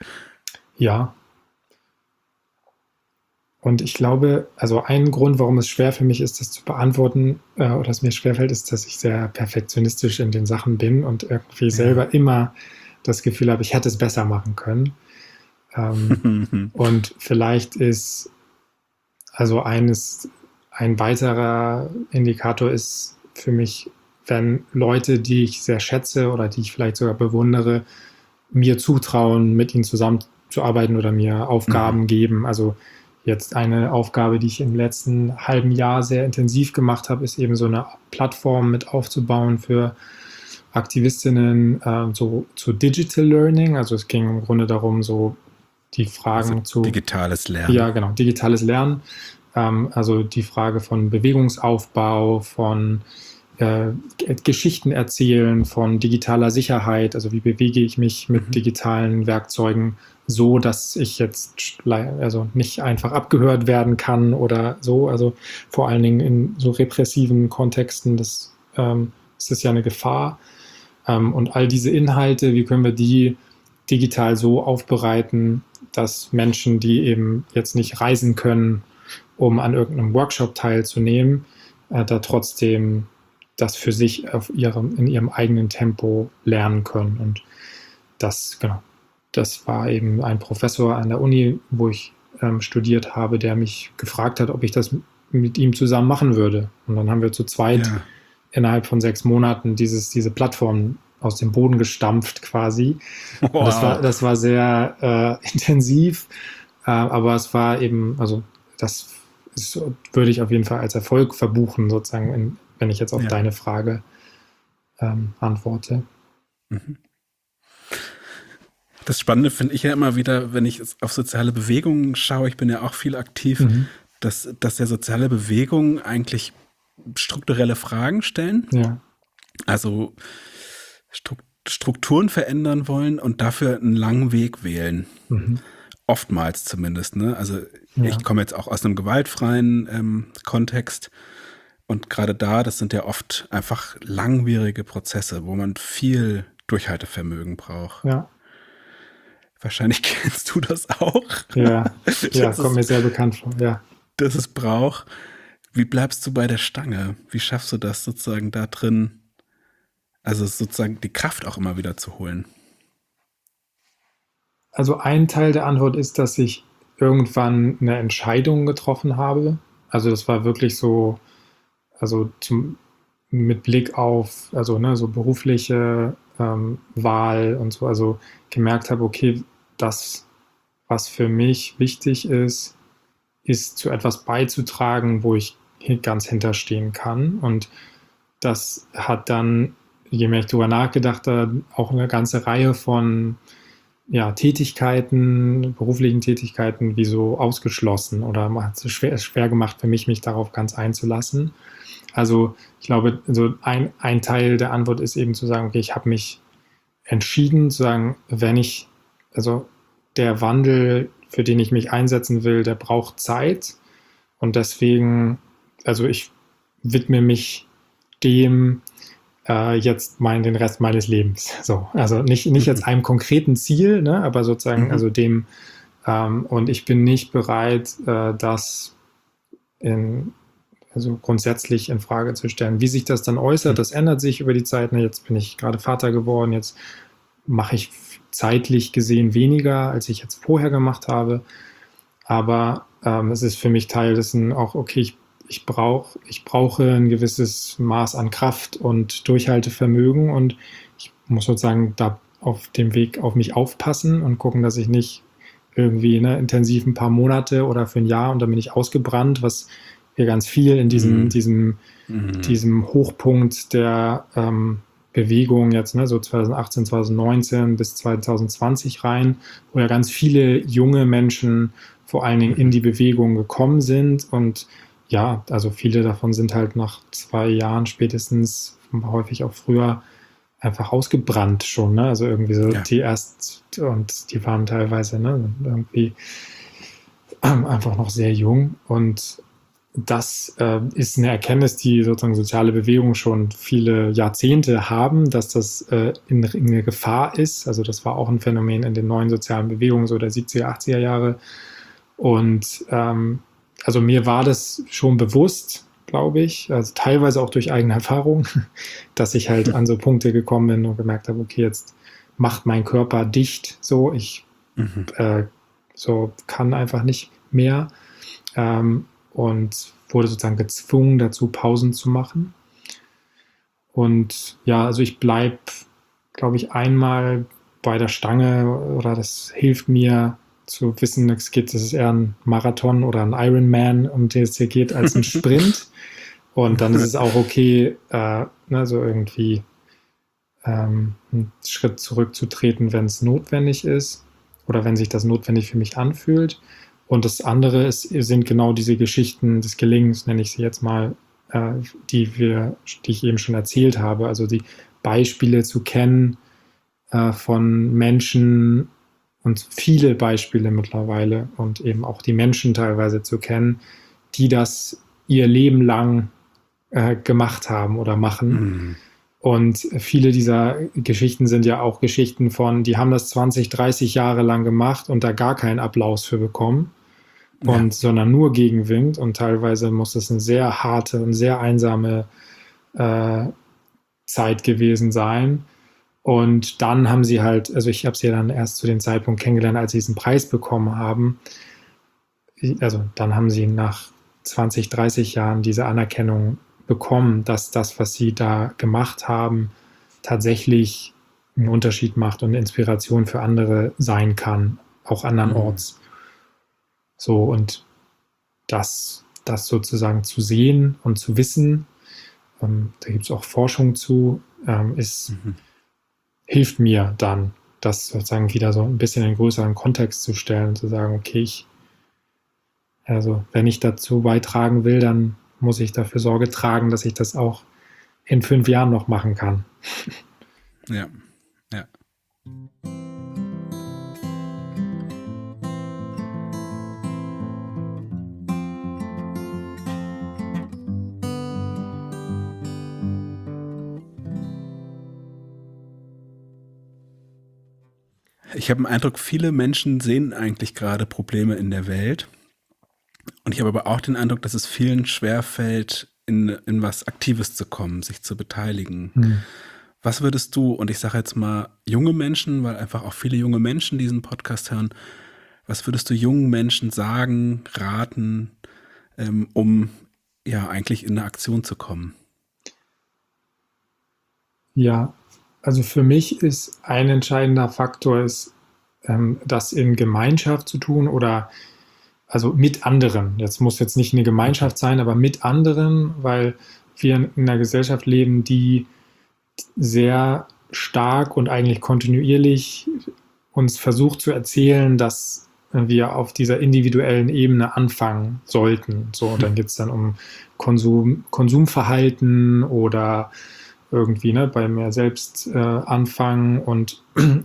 Ja. Und ich glaube, also ein Grund, warum es schwer für mich ist, das zu beantworten, äh, oder es mir schwerfällt, ist, dass ich sehr perfektionistisch in den Sachen bin und irgendwie ja. selber immer das Gefühl habe, ich hätte es besser machen können. Ähm, und vielleicht ist also eines Ein weiterer Indikator ist für mich, wenn Leute, die ich sehr schätze oder die ich vielleicht sogar bewundere, mir zutrauen, mit ihnen zusammenzuarbeiten oder mir Aufgaben mhm. geben. Also jetzt eine Aufgabe, die ich im letzten halben Jahr sehr intensiv gemacht habe, ist eben so eine Plattform mit aufzubauen für Aktivistinnen äh, so zu Digital Learning. Also es ging im Grunde darum, so die Fragen also zu... Digitales Lernen. Ja, genau, digitales Lernen. Also die Frage von Bewegungsaufbau, von äh, Geschichten erzählen von digitaler Sicherheit, also wie bewege ich mich mit mhm. digitalen Werkzeugen so, dass ich jetzt also nicht einfach abgehört werden kann oder so, also vor allen Dingen in so repressiven Kontexten, das, ähm, das ist ja eine Gefahr. Ähm, und all diese Inhalte, wie können wir die digital so aufbereiten, dass Menschen, die eben jetzt nicht reisen können, um an irgendeinem Workshop teilzunehmen, äh, da trotzdem das für sich auf ihrem, in ihrem eigenen Tempo lernen können. Und das, genau, das war eben ein Professor an der Uni, wo ich ähm, studiert habe, der mich gefragt hat, ob ich das mit ihm zusammen machen würde. Und dann haben wir zu zweit ja. innerhalb von sechs Monaten dieses, diese Plattform aus dem Boden gestampft quasi. Wow. Das war, das war sehr äh, intensiv, äh, aber es war eben, also das ist, würde ich auf jeden Fall als Erfolg verbuchen, sozusagen, in, wenn ich jetzt auf ja. deine Frage ähm, antworte. Mhm. Das Spannende finde ich ja immer wieder, wenn ich auf soziale Bewegungen schaue, ich bin ja auch viel aktiv, mhm. dass, dass ja soziale Bewegungen eigentlich strukturelle Fragen stellen. Ja. Also Strukturen verändern wollen und dafür einen langen Weg wählen. Mhm. Oftmals zumindest. Ne? Also ja. ich komme jetzt auch aus einem gewaltfreien ähm, Kontext und gerade da, das sind ja oft einfach langwierige Prozesse, wo man viel Durchhaltevermögen braucht. Ja. Wahrscheinlich kennst du das auch. Ja, ja kommt mir sehr bekannt vor. Ja. Dass es braucht. Wie bleibst du bei der Stange? Wie schaffst du das sozusagen da drin, also sozusagen die Kraft auch immer wieder zu holen? Also ein Teil der Antwort ist, dass ich irgendwann eine Entscheidung getroffen habe. Also das war wirklich so, also zum, mit Blick auf, also ne, so berufliche ähm, Wahl und so, also gemerkt habe, okay, das, was für mich wichtig ist, ist zu etwas beizutragen, wo ich ganz hinterstehen kann. Und das hat dann, je mehr ich darüber nachgedacht habe, auch eine ganze Reihe von ja, Tätigkeiten, beruflichen Tätigkeiten, wie so ausgeschlossen oder hat es schwer, schwer gemacht für mich, mich darauf ganz einzulassen. Also ich glaube, so ein, ein Teil der Antwort ist eben zu sagen, okay, ich habe mich entschieden zu sagen, wenn ich, also der Wandel, für den ich mich einsetzen will, der braucht Zeit und deswegen, also ich widme mich dem äh, jetzt mein, den Rest meines Lebens. So, also nicht, nicht jetzt einem konkreten Ziel, ne, aber sozusagen, mhm. also dem, ähm, und ich bin nicht bereit, äh, das in, also grundsätzlich in Frage zu stellen. Wie sich das dann äußert, mhm. das ändert sich über die Zeit. Ne? Jetzt bin ich gerade Vater geworden, jetzt mache ich zeitlich gesehen weniger, als ich jetzt vorher gemacht habe. Aber ähm, es ist für mich Teil dessen auch, okay, ich, ich, brauch, ich brauche ein gewisses Maß an Kraft und Durchhaltevermögen und ich muss sozusagen da auf dem Weg auf mich aufpassen und gucken, dass ich nicht irgendwie ne, intensiv ein paar Monate oder für ein Jahr und dann bin ich ausgebrannt, was wir ganz viel in diesem, mhm. diesem, mhm. diesem Hochpunkt der ähm, Bewegung jetzt, ne, so zwanzig achtzehn, zwanzig neunzehn bis zwanzig zwanzig rein, wo ja ganz viele junge Menschen vor allen Dingen in die Bewegung gekommen sind und ja, also viele davon sind halt nach zwei Jahren spätestens, häufig auch früher, einfach ausgebrannt schon, ne, also irgendwie so ja. die erst und die waren teilweise, ne, irgendwie ähm, einfach noch sehr jung und das äh, ist eine Erkenntnis, die sozusagen soziale Bewegungen schon viele Jahrzehnte haben, dass das äh, in, in eine Gefahr ist. Also das war auch ein Phänomen in den neuen sozialen Bewegungen so der siebziger, achtziger Jahre. Und ähm, also mir war das schon bewusst, glaube ich, also teilweise auch durch eigene Erfahrung, dass ich halt an so Punkte gekommen bin und gemerkt habe, okay, jetzt macht mein Körper dicht, so ich mhm. äh, so kann einfach nicht mehr. Ähm, und wurde sozusagen gezwungen dazu, Pausen zu machen. Und ja, also ich bleibe, glaube ich, einmal bei der Stange oder das hilft mir zu wissen, es geht, das ist eher ein Marathon oder ein Ironman, um den es hier geht, als ein Sprint. Und dann ist es auch okay, äh, ne, so irgendwie ähm, einen Schritt zurückzutreten, wenn es notwendig ist oder wenn sich das notwendig für mich anfühlt. Und das andere ist, sind genau diese Geschichten des Gelingens, nenne ich sie jetzt mal, äh, die wir, die ich eben schon erzählt habe, also die Beispiele zu kennen äh, von Menschen und viele Beispiele mittlerweile und eben auch die Menschen teilweise zu kennen, die das ihr Leben lang äh, gemacht haben oder machen. Mhm. Und viele dieser Geschichten sind ja auch Geschichten von, die haben das zwanzig, dreißig Jahre lang gemacht und da gar keinen Applaus für bekommen, und, ja. sondern nur Gegenwind. Und teilweise muss es eine sehr harte und sehr einsame äh, Zeit gewesen sein. Und dann haben sie halt, also ich habe sie dann erst zu dem Zeitpunkt kennengelernt, als sie diesen Preis bekommen haben. Also dann haben sie nach zwanzig, dreißig Jahren diese Anerkennung bekommen, dass das, was sie da gemacht haben, tatsächlich einen Unterschied macht und eine Inspiration für andere sein kann, auch andernorts. Mhm. So, und das, das sozusagen zu sehen und zu wissen, ähm, da gibt es auch Forschung zu, ähm, ist, mhm. hilft mir dann, das sozusagen wieder so ein bisschen in einen größeren Kontext zu stellen, zu sagen, okay, ich, also wenn ich dazu beitragen will, dann muss ich dafür Sorge tragen, dass ich das auch in fünf Jahren noch machen kann. Ja, ja. Ich habe den Eindruck, viele Menschen sehen eigentlich gerade Probleme in der Welt. Und ich habe aber auch den Eindruck, dass es vielen schwerfällt, in, in was Aktives zu kommen, sich zu beteiligen. Hm. Was würdest du, und ich sage jetzt mal junge Menschen, weil einfach auch viele junge Menschen diesen Podcast hören, was würdest du jungen Menschen sagen, raten, ähm, um ja eigentlich in eine Aktion zu kommen? Ja, also für mich ist ein entscheidender Faktor, ist, ähm, das in Gemeinschaft zu tun oder also mit anderen. Jetzt muss jetzt nicht eine Gemeinschaft sein, aber mit anderen, weil wir in einer Gesellschaft leben, die sehr stark und eigentlich kontinuierlich uns versucht zu erzählen, dass wir auf dieser individuellen Ebene anfangen sollten. So, dann geht es dann um Konsum, Konsumverhalten oder irgendwie ne, bei mir selbst äh, anfangen und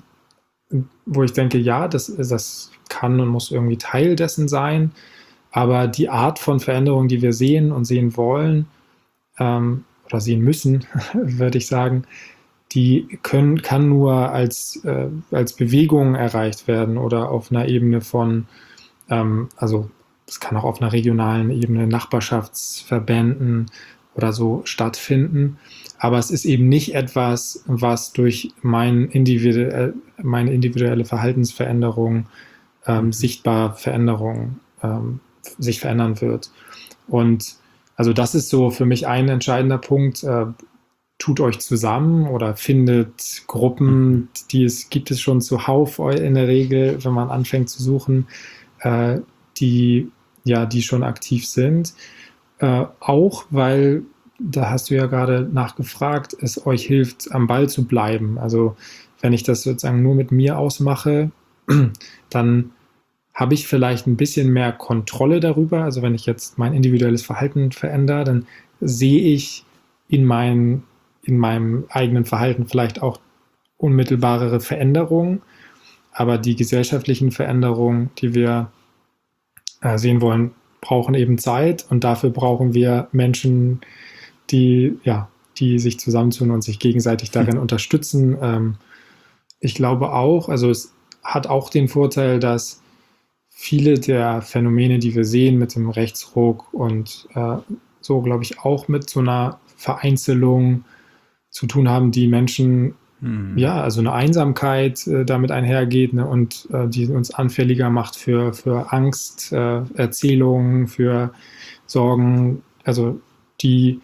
wo ich denke, ja, das, das kann und muss irgendwie Teil dessen sein, aber die Art von Veränderung, die wir sehen und sehen wollen ähm, oder sehen müssen, würde ich sagen, die können, kann nur als, äh, als Bewegung erreicht werden oder auf einer Ebene von, ähm, also es kann auch auf einer regionalen Ebene, Nachbarschaftsverbänden oder so stattfinden. Aber es ist eben nicht etwas, was durch mein individuell, meine individuelle Verhaltensveränderung, ähm, sichtbar Veränderung ähm, sich verändern wird. Und also das ist so für mich ein entscheidender Punkt. Äh, tut euch zusammen oder findet Gruppen, die es gibt es schon zuhauf in der Regel, wenn man anfängt zu suchen, äh, die, ja, die schon aktiv sind. Äh, auch weil, da hast du ja gerade nachgefragt, es euch hilft, am Ball zu bleiben. Also wenn ich das sozusagen nur mit mir ausmache, dann habe ich vielleicht ein bisschen mehr Kontrolle darüber. Also wenn ich jetzt mein individuelles Verhalten verändere, dann sehe ich in, mein, in meinem eigenen Verhalten vielleicht auch unmittelbarere Veränderungen. Aber die gesellschaftlichen Veränderungen, die wir äh, sehen wollen, brauchen eben Zeit. Und dafür brauchen wir Menschen, die, ja, die sich zusammentun und sich gegenseitig darin unterstützen. Ähm, ich glaube auch, also es hat auch den Vorteil, dass viele der Phänomene, die wir sehen mit dem Rechtsruck und äh, so, glaube ich, auch mit so einer Vereinzelung zu tun haben, die Menschen, hm. ja, also eine Einsamkeit äh, damit einhergeht, ne, und äh, die uns anfälliger macht für, für Angst, äh, Erzählungen, für Sorgen, also die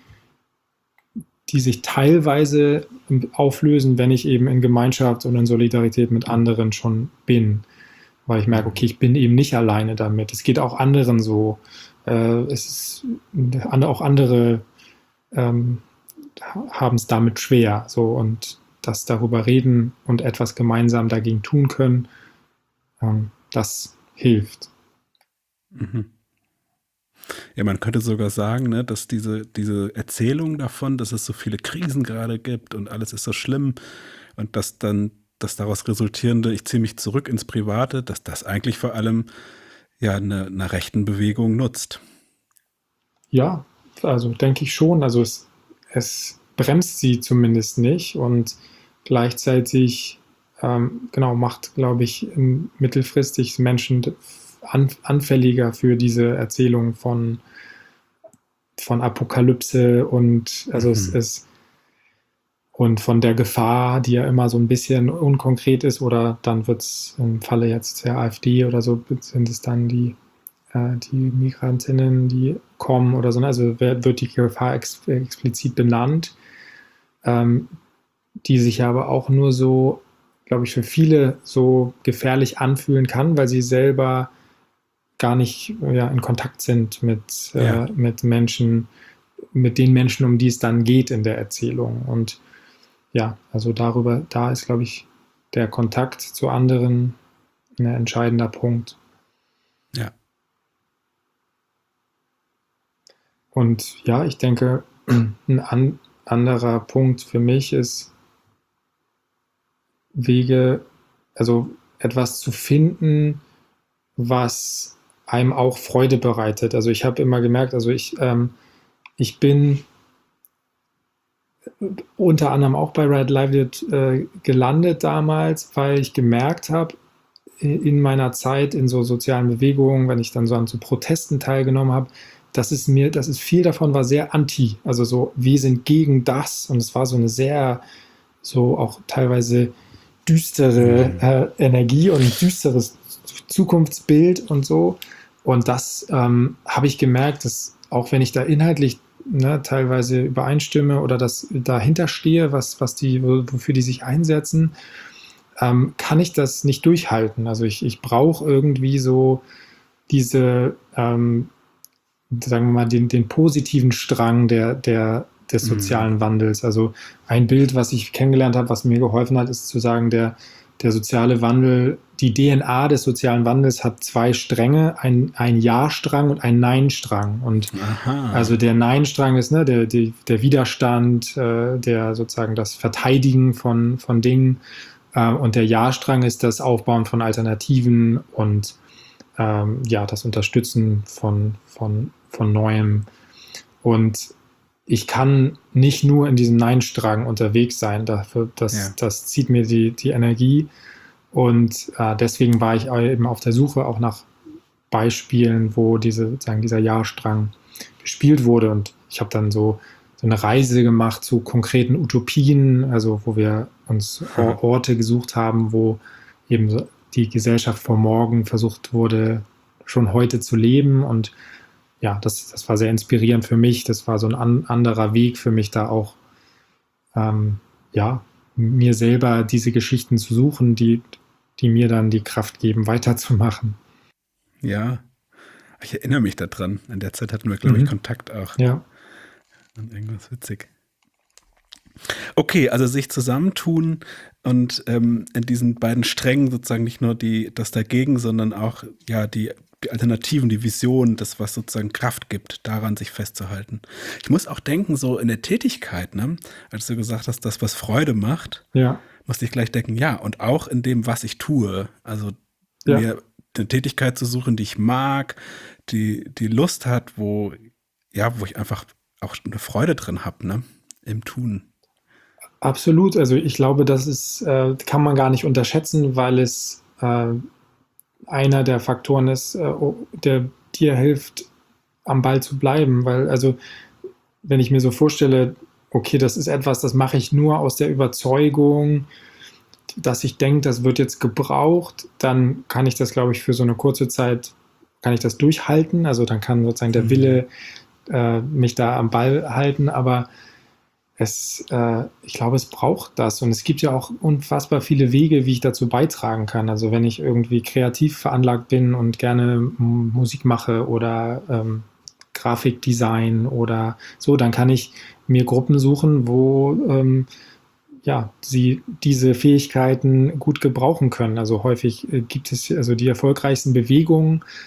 die sich teilweise auflösen, wenn ich eben in Gemeinschaft und in Solidarität mit anderen schon bin. Weil ich merke, okay, ich bin eben nicht alleine damit. Es geht auch anderen so. Äh, es ist, auch andere ähm, haben es damit schwer. So, und das darüber reden und etwas gemeinsam dagegen tun können, ähm, das hilft. Mhm. Ja, man könnte sogar sagen, ne, dass diese, diese Erzählung davon, dass es so viele Krisen gerade gibt und alles ist so schlimm und dass dann das daraus resultierende, ich ziehe mich zurück ins Private, dass das eigentlich vor allem ja eine, einer rechten Bewegung nutzt. Ja, also denke ich schon. Also es, es bremst sie zumindest nicht und gleichzeitig ähm, genau macht, glaube ich, ähm, mittelfristig Menschen an, anfälliger für diese Erzählung von, von Apokalypse und also es Mhm. ist und von der Gefahr, die ja immer so ein bisschen unkonkret ist, oder dann wird es im Falle jetzt der AfD oder so, sind es dann die, äh, die Migrantinnen, die kommen oder so. Also wer- wird die Gefahr ex explizit benannt, ähm, die sich aber auch nur so, glaube ich, für viele so gefährlich anfühlen kann, weil sie selber gar nicht ja, in Kontakt sind mit, Ja. äh, mit Menschen, mit den Menschen, um die es dann geht in der Erzählung. Und ja, also darüber, da ist, glaube ich, der Kontakt zu anderen ein entscheidender Punkt. Ja. Und ja, ich denke, ein an, anderer Punkt für mich ist, Wege, also etwas zu finden, was einem auch Freude bereitet. Also ich habe immer gemerkt, also ich, ähm, ich bin unter anderem auch bei Red Livelihood äh, gelandet damals, weil ich gemerkt habe, in meiner Zeit in so sozialen Bewegungen, wenn ich dann so an so Protesten teilgenommen habe, dass es mir, dass es viel davon war sehr anti, also so, wir sind gegen das, und es war so eine sehr, so auch teilweise düstere Mhm. äh, Energie und ein düsteres Zukunftsbild und so. Und das ähm, habe ich gemerkt, dass auch wenn ich da inhaltlich ne, teilweise übereinstimme oder das dahinter stehe, was, was die, wofür die sich einsetzen, ähm, kann ich das nicht durchhalten. Also ich, ich brauche irgendwie so diese, ähm, sagen wir mal, den, den positiven Strang der, der, des sozialen Mhm. Wandels. Also ein Bild, was ich kennengelernt habe, was mir geholfen hat, ist zu sagen, der, der soziale Wandel, die D N A des sozialen Wandels hat zwei Stränge, ein, ein Ja-Strang und ein Nein-Strang. Und Aha. also der Nein-Strang ist ne, der, der, der Widerstand, äh, der sozusagen das Verteidigen von, von Dingen. Äh, und der Ja-Strang ist das Aufbauen von Alternativen und ähm, ja, das Unterstützen von, von, von Neuem. Und ich kann nicht nur in diesem Nein-Strang unterwegs sein. Dafür, das, Ja. das zieht mir die, die Energie. Und äh, deswegen war ich eben auf der Suche auch nach Beispielen, wo diese, sozusagen dieser Ja-Strang gespielt wurde. Und ich habe dann so, so eine Reise gemacht zu konkreten Utopien, also wo wir uns Or- Orte gesucht haben, wo eben so die Gesellschaft von morgen versucht wurde, schon heute zu leben. Und ja, das, das war sehr inspirierend für mich. Das war so ein an, anderer Weg für mich, da auch ähm, ja, mir selber diese Geschichten zu suchen, die, die mir dann die Kraft geben, weiterzumachen. Ja. Ich erinnere mich daran. In der Zeit hatten wir, glaube Mhm. ich, Kontakt auch. Ja, Und irgendwas witzig. Okay, also sich zusammentun und ähm, in diesen beiden Strängen sozusagen nicht nur die, das dagegen, sondern auch ja die, die Alternativen, die Vision, das, was sozusagen Kraft gibt, daran sich festzuhalten. Ich muss auch denken, so in der Tätigkeit, ne, als du gesagt hast, das, was Freude macht, ja, musste ich gleich denken, ja, und auch in dem, was ich tue. Also ja. mir eine Tätigkeit zu suchen, die ich mag, die, die Lust hat, wo, ja, wo ich einfach auch eine Freude drin habe, ne, im Tun. Absolut. Also ich glaube, das ist, äh, kann man gar nicht unterschätzen, weil es äh, einer der Faktoren ist, äh, der dir hilft, am Ball zu bleiben. Weil, also, wenn ich mir so vorstelle, okay, das ist etwas, das mache ich nur aus der Überzeugung, dass ich denke, das wird jetzt gebraucht, dann kann ich das, glaube ich, für so eine kurze Zeit, kann ich das durchhalten. Also dann kann sozusagen der Mhm. Wille äh, mich da am Ball halten, aber es, äh, ich glaube, es braucht das. Und es gibt ja auch unfassbar viele Wege, wie ich dazu beitragen kann. Also wenn ich irgendwie kreativ veranlagt bin und gerne M- Musik mache oder ähm, Grafikdesign oder so, dann kann ich mir Gruppen suchen, wo ähm, ja, sie diese Fähigkeiten gut gebrauchen können. Also häufig äh, gibt es also die erfolgreichsten Bewegungen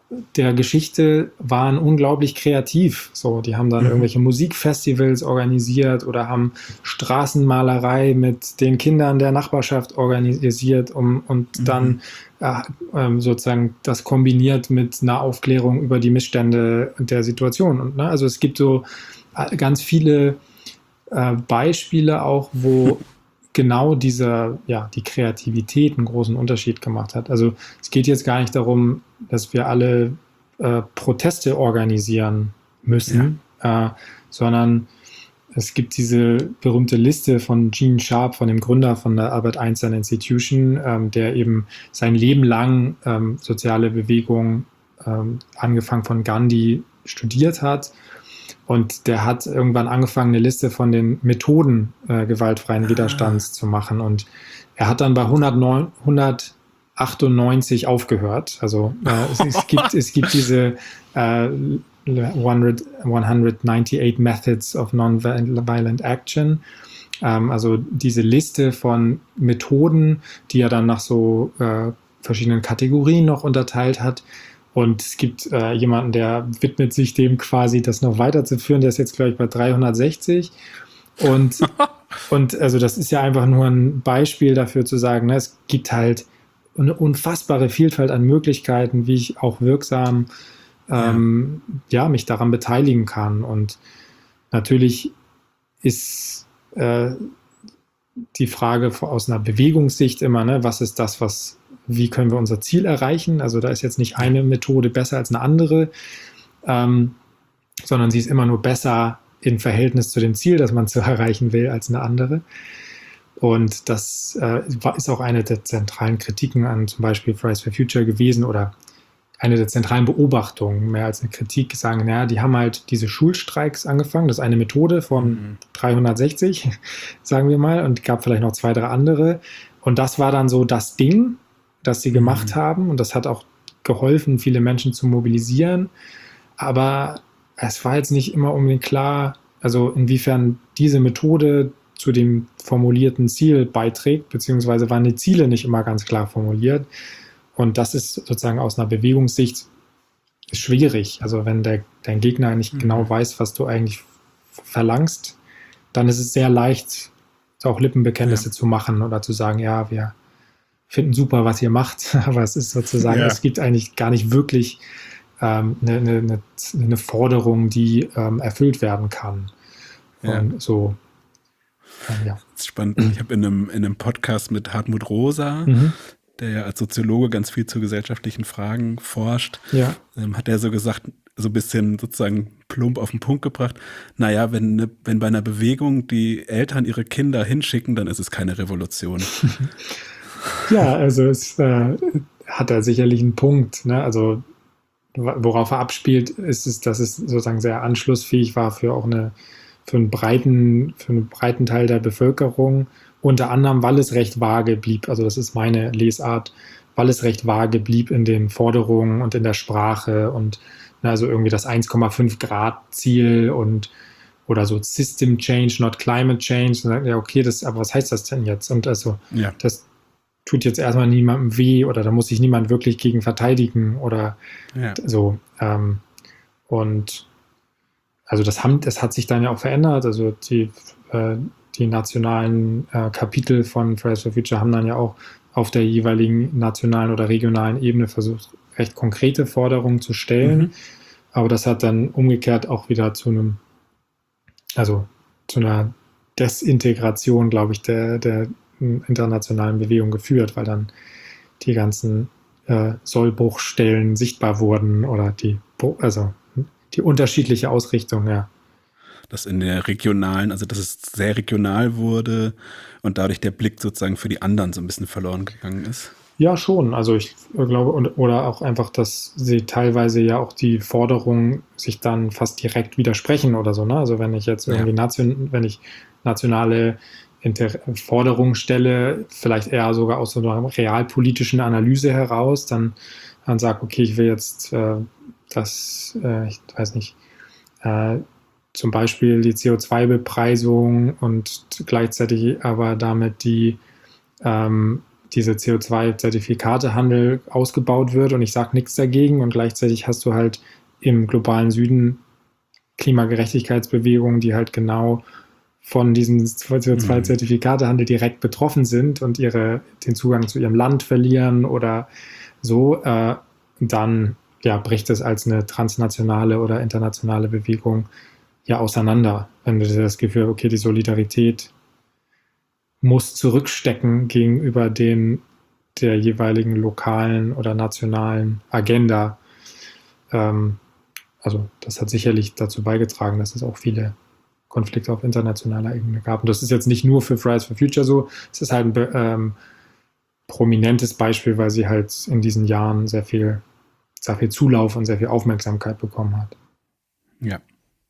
der Geschichte waren unglaublich kreativ. So, die haben dann mhm. irgendwelche Musikfestivals organisiert oder haben Straßenmalerei mit den Kindern der Nachbarschaft organisiert, um und mhm. dann äh, ähm, sozusagen das kombiniert mit einer Aufklärung über die Missstände der Situation. Und, ne, also es gibt so ganz viele äh, Beispiele auch, wo genau dieser, ja, die Kreativität einen großen Unterschied gemacht hat. Also es geht jetzt gar nicht darum, dass wir alle äh, Proteste organisieren müssen, ja. äh, sondern es gibt diese berühmte Liste von Gene Sharp, von dem Gründer von der Albert Einstein Institution, ähm, der eben sein Leben lang ähm, soziale Bewegungen, ähm, angefangen von Gandhi, studiert hat. Und der hat irgendwann angefangen, eine Liste von den Methoden äh, gewaltfreien Widerstands ah. zu machen. Und er hat dann bei hundertachtundneunzig aufgehört. Also äh, es, es, gibt, es gibt diese äh, hundertneunundneunzig Methods of Nonviolent Action. Ähm, also diese Liste von Methoden, die er dann nach so äh, verschiedenen Kategorien noch unterteilt hat. Und es gibt äh, jemanden, der widmet sich dem quasi, das noch weiterzuführen. Der ist jetzt, glaube ich, bei dreihundertsechzig. Und, und also das ist ja einfach nur ein Beispiel dafür zu sagen, ne, es gibt halt eine unfassbare Vielfalt an Möglichkeiten, wie ich auch wirksam ähm, ja. ja, mich daran beteiligen kann. Und natürlich ist äh, die Frage aus einer Bewegungssicht immer, ne, was ist das, was wie können wir unser Ziel erreichen? Also da ist jetzt nicht eine Methode besser als eine andere, ähm, sondern sie ist immer nur besser im Verhältnis zu dem Ziel, das man zu erreichen will, als eine andere. Und das äh, ist auch eine der zentralen Kritiken an zum Beispiel Fridays for Future gewesen oder eine der zentralen Beobachtungen, mehr als eine Kritik, sagen, naja, die haben halt diese Schulstreiks angefangen, das ist eine Methode von mhm. dreihundertsechzig, sagen wir mal, und gab vielleicht noch zwei, drei andere. Und das war dann so das Ding, das sie gemacht mhm. haben, und das hat auch geholfen, viele Menschen zu mobilisieren, aber es war jetzt nicht immer unbedingt klar, also inwiefern diese Methode zu dem formulierten Ziel beiträgt, beziehungsweise waren die Ziele nicht immer ganz klar formuliert, und das ist sozusagen aus einer Bewegungssicht schwierig, also wenn der, dein Gegner nicht mhm. genau weiß, was du eigentlich verlangst, dann ist es sehr leicht, auch Lippenbekenntnisse ja. zu machen oder zu sagen, ja, wir finden super, was ihr macht, aber es ist sozusagen, ja. es gibt eigentlich gar nicht wirklich ähm, eine, eine, eine Forderung, die ähm, erfüllt werden kann. Ja. Und so, ähm, ja. Das ist spannend. Ich habe in einem, in einem Podcast mit Hartmut Rosa, mhm. der ja als Soziologe ganz viel zu gesellschaftlichen Fragen forscht, ja. ähm, hat er so gesagt, so ein bisschen sozusagen plump auf den Punkt gebracht, naja, wenn, ne, wenn bei einer Bewegung die Eltern ihre Kinder hinschicken, dann ist es keine Revolution. Ja, also es äh, hat da sicherlich einen Punkt, ne? Also worauf er abspielt, ist es, dass es sozusagen sehr anschlussfähig war für auch eine, für einen breiten, für einen breiten Teil der Bevölkerung, unter anderem, weil es recht vage blieb, also das ist meine Lesart, weil es recht vage blieb in den Forderungen und in der Sprache und ne, also irgendwie das eins Komma fünf Grad Ziel und oder so System Change, not Climate Change, und sagt, ja, okay, das, aber was heißt das denn jetzt? Und also ja. das tut jetzt erstmal niemandem weh oder da muss sich niemand wirklich gegen verteidigen oder ja. so. Ähm, und also das, haben, das hat sich dann ja auch verändert. Also die, äh, die nationalen äh, Kapitel von Fridays for Future haben dann ja auch auf der jeweiligen nationalen oder regionalen Ebene versucht, recht konkrete Forderungen zu stellen. Mhm. Aber das hat dann umgekehrt auch wieder zu einem, also zu einer Desintegration, glaube ich, der, der internationalen Bewegung geführt, weil dann die ganzen äh, Sollbruchstellen sichtbar wurden oder die, also die unterschiedliche Ausrichtung, ja. Das in der regionalen, also dass es sehr regional wurde und dadurch der Blick sozusagen für die anderen so ein bisschen verloren gegangen ist. Ja, schon. Also ich glaube, und, oder auch einfach, dass sie teilweise ja auch die Forderungen sich dann fast direkt widersprechen oder so, ne? Also wenn ich jetzt irgendwie ja. nation, wenn ich nationale Inter- Forderungen stelle, vielleicht eher sogar aus so einer realpolitischen Analyse heraus, dann, dann sage, okay, ich will jetzt äh, das, äh, ich weiß nicht, äh, zum Beispiel die C O zwei Bepreisung und gleichzeitig aber damit die ähm, diese C O zwei Zertifikatehandel ausgebaut wird und ich sage nichts dagegen und gleichzeitig hast du halt im globalen Süden Klimagerechtigkeitsbewegungen, die halt genau von diesem C O zwei Zertifikatehandel direkt betroffen sind und ihre, den Zugang zu ihrem Land verlieren oder so, äh, dann ja, bricht es als eine transnationale oder internationale Bewegung ja auseinander. Wenn du das Gefühl hast, okay, die Solidarität muss zurückstecken gegenüber den der jeweiligen lokalen oder nationalen Agenda. Ähm, also das hat sicherlich dazu beigetragen, dass es auch viele Konflikte auf internationaler Ebene gab. Und das ist jetzt nicht nur für Fridays for Future so, es ist halt ein ähm, prominentes Beispiel, weil sie halt in diesen Jahren sehr viel, sehr viel Zulauf und sehr viel Aufmerksamkeit bekommen hat. Ja.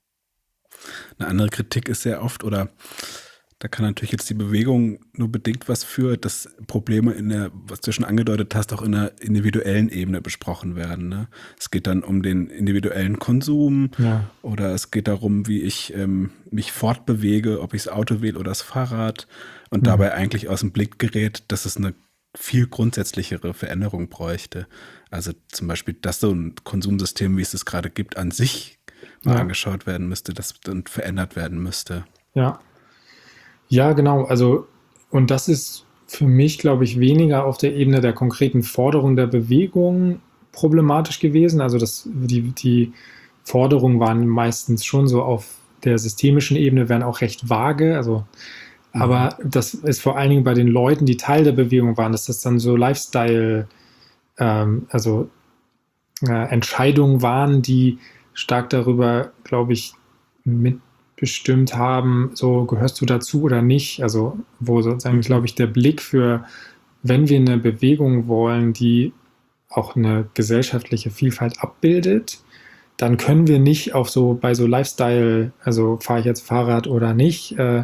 Eine andere Kritik ist sehr oft, oder da kann natürlich jetzt die Bewegung nur bedingt was für, dass Probleme in der, was du schon angedeutet hast, auch in der individuellen Ebene besprochen werden. Ne? Es geht dann um den individuellen Konsum Ja. oder es geht darum, wie ich ähm, mich fortbewege, ob ich das Auto wähle oder das Fahrrad und Mhm. dabei eigentlich aus dem Blick gerät, dass es eine viel grundsätzlichere Veränderung bräuchte. Also zum Beispiel, dass so ein Konsumsystem, wie es es gerade gibt, an sich mal Ja. angeschaut werden müsste, das dann verändert werden müsste. Ja. Ja, genau. Also, und das ist für mich, glaube ich, weniger auf der Ebene der konkreten Forderung der Bewegung problematisch gewesen. Also das, die, die Forderungen waren meistens schon so auf der systemischen Ebene, werden auch recht vage. Also, Mhm. aber das ist vor allen Dingen bei den Leuten, die Teil der Bewegung waren, dass das dann so Lifestyle, ähm, also äh, Entscheidungen waren, die stark darüber, glaube ich, mitbestimmt haben, so gehörst du dazu oder nicht. Also wo sozusagen, glaube ich, der Blick für, wenn wir eine Bewegung wollen, die auch eine gesellschaftliche Vielfalt abbildet, dann können wir nicht auf so bei so Lifestyle, also fahre ich jetzt Fahrrad oder nicht, äh,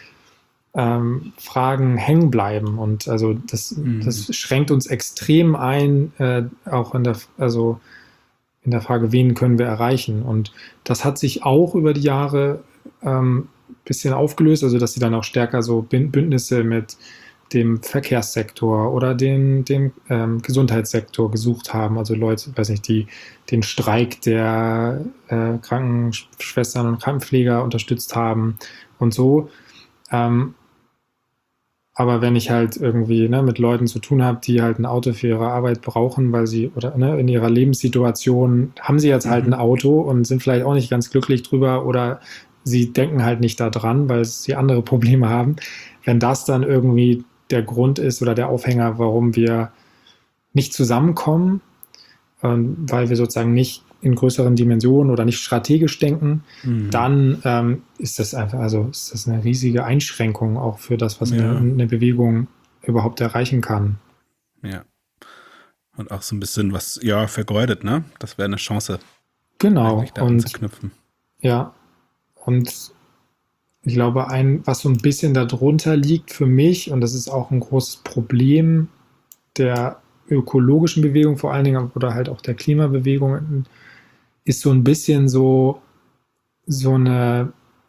ähm, Fragen hängen bleiben. Und also das, Mhm. das schränkt uns extrem ein, äh, auch in der, also in der Frage, wen können wir erreichen. Und das hat sich auch über die Jahre ein ähm, bisschen aufgelöst, also dass sie dann auch stärker so Bündnisse mit dem Verkehrssektor oder den, dem ähm, Gesundheitssektor gesucht haben. Also Leute, weiß nicht, die den Streik der äh, Krankenschwestern und Krankenpfleger unterstützt haben und so. Ähm, aber wenn ich halt irgendwie ne, mit Leuten zu tun habe, die halt ein Auto für ihre Arbeit brauchen, weil sie oder ne, in ihrer Lebenssituation haben sie jetzt halt Mhm. ein Auto und sind vielleicht auch nicht ganz glücklich drüber oder sie denken halt nicht daran, weil sie andere Probleme haben. Wenn das dann irgendwie der Grund ist oder der Aufhänger, warum wir nicht zusammenkommen, ähm, weil wir sozusagen nicht in größeren Dimensionen oder nicht strategisch denken, Mhm. dann ähm, ist das einfach, also ist das eine riesige Einschränkung auch für das, was Ja. eine, eine Bewegung überhaupt erreichen kann. Ja. Und auch so ein bisschen was, ja, vergeudet, ne? Das wäre eine Chance, Genau. eigentlich daran Und zu knüpfen. ja, und ich glaube, ein, was so ein bisschen darunter liegt für mich, und das ist auch ein großes Problem der ökologischen Bewegung vor allen Dingen oder halt auch der Klimabewegung, ist so ein bisschen so, so eine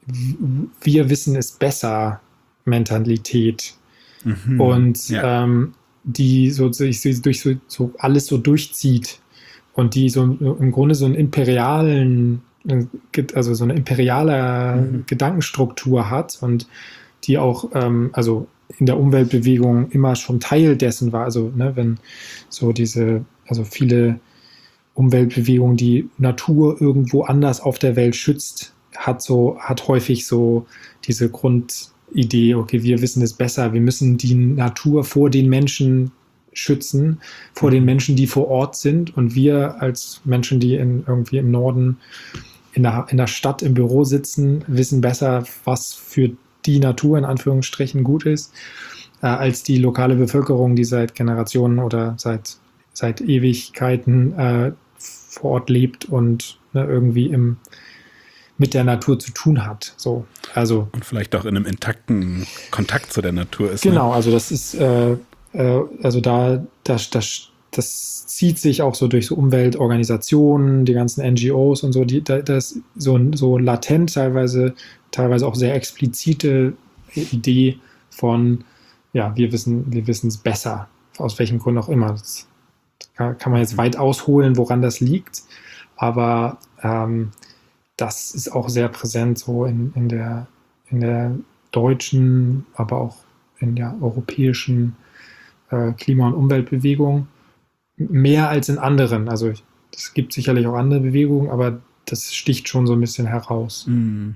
Wir wissen es besser Mentalität. Mhm. Und ja. ähm, die so sich so, durch so, so alles so durchzieht und die so im Grunde so einen imperialen, also so eine imperiale Mhm. Gedankenstruktur hat und die auch ähm, also in der Umweltbewegung immer schon Teil dessen war. Also ne, wenn so diese, also viele Umweltbewegungen, die Natur irgendwo anders auf der Welt schützt, hat so, hat häufig so diese Grundidee, okay, wir wissen es besser, wir müssen die Natur vor den Menschen schützen, vor Mhm. den Menschen, die vor Ort sind, und wir als Menschen, die in, irgendwie im Norden in der, in der Stadt im Büro sitzen, wissen besser, was für die Natur in Anführungsstrichen gut ist, äh, als die lokale Bevölkerung, die seit Generationen oder seit, seit Ewigkeiten äh, vor Ort lebt und ne, irgendwie im, mit der Natur zu tun hat. So, also Und vielleicht auch in einem intakten Kontakt zu der Natur ist. genau, also das ist, äh, äh, also da, das, das, das zieht sich auch so durch so Umweltorganisationen, die ganzen N G Os und so, die, da, das so, so latent, teilweise, teilweise auch sehr explizite Idee von, ja, wir wissen, wir wissen es besser. aus welchem Grund auch immer. Das kann, kann man jetzt weit ausholen, woran das liegt, aber ähm, das ist auch sehr präsent so in, in, der, in der deutschen, aber auch in der europäischen äh, Klima- und Umweltbewegung. Mehr als in anderen. Also es gibt sicherlich auch andere Bewegungen, aber das sticht schon so ein bisschen heraus.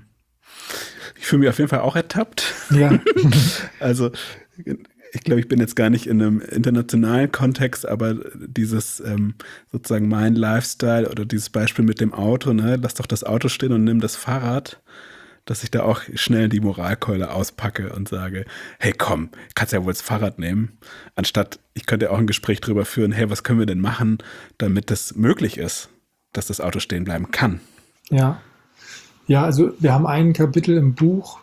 Ich fühle mich auf jeden Fall auch ertappt. Ja. Also ich glaube, ich bin jetzt gar nicht in einem internationalen Kontext, aber dieses ähm, sozusagen mein Lifestyle oder dieses Beispiel mit dem Auto, ne, lass doch das Auto stehen und nimm das Fahrrad, dass ich da auch schnell die Moralkeule auspacke und sage, hey komm, kannst ja wohl das Fahrrad nehmen, anstatt, ich könnte ja auch ein Gespräch darüber führen, hey, was können wir denn machen, damit das möglich ist, dass das Auto stehen bleiben kann. Ja, ja, also wir haben ein Kapitel im Buch,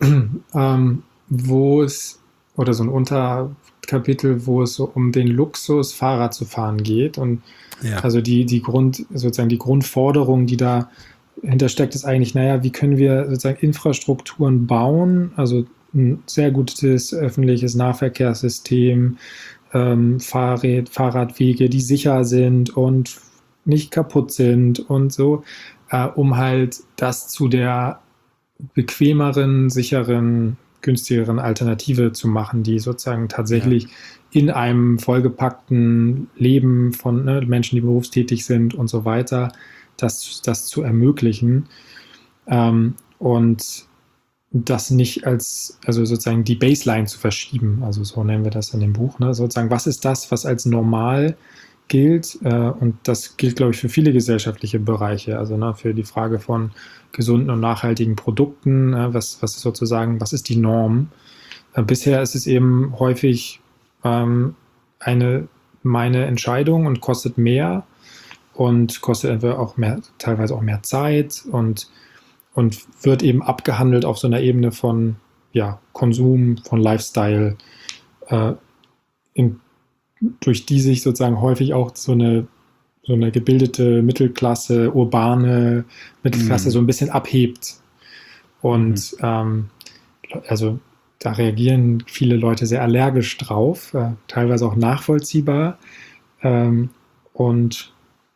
ähm, wo es, oder so ein Unterkapitel, wo es so um den Luxus, Fahrrad zu fahren geht. Und Ja. also die, die Grund, sozusagen die Grundforderung, die da hintersteckt, ist eigentlich, naja, wie können wir sozusagen Infrastrukturen bauen, also ein sehr gutes öffentliches Nahverkehrssystem, ähm, Fahrrad, Fahrradwege, die sicher sind und nicht kaputt sind und so, äh, um halt das zu der bequemeren, sicheren, günstigeren Alternative zu machen, die sozusagen tatsächlich ja. in einem vollgepackten Leben von ne, Menschen, die berufstätig sind und so weiter, das, das zu ermöglichen ähm, und das nicht als, also sozusagen die Baseline zu verschieben, also so nennen wir das in dem Buch, ne? Sozusagen, was ist das, was als normal gilt äh, und das gilt, glaube ich, für viele gesellschaftliche Bereiche, also ne, für die Frage von gesunden und nachhaltigen Produkten, äh, was, was ist sozusagen, was ist die Norm? Äh, bisher ist es eben häufig ähm, eine meine Entscheidung und kostet mehr und kostet entweder auch mehr, teilweise auch mehr Zeit und, und wird eben abgehandelt auf so einer Ebene von ja, Konsum, von Lifestyle, äh, in, durch die sich sozusagen häufig auch so eine, so eine gebildete Mittelklasse, urbane Mittelklasse mhm. so ein bisschen abhebt. Und mhm. ähm, also da reagieren viele Leute sehr allergisch drauf, äh, teilweise auch nachvollziehbar. Ähm, und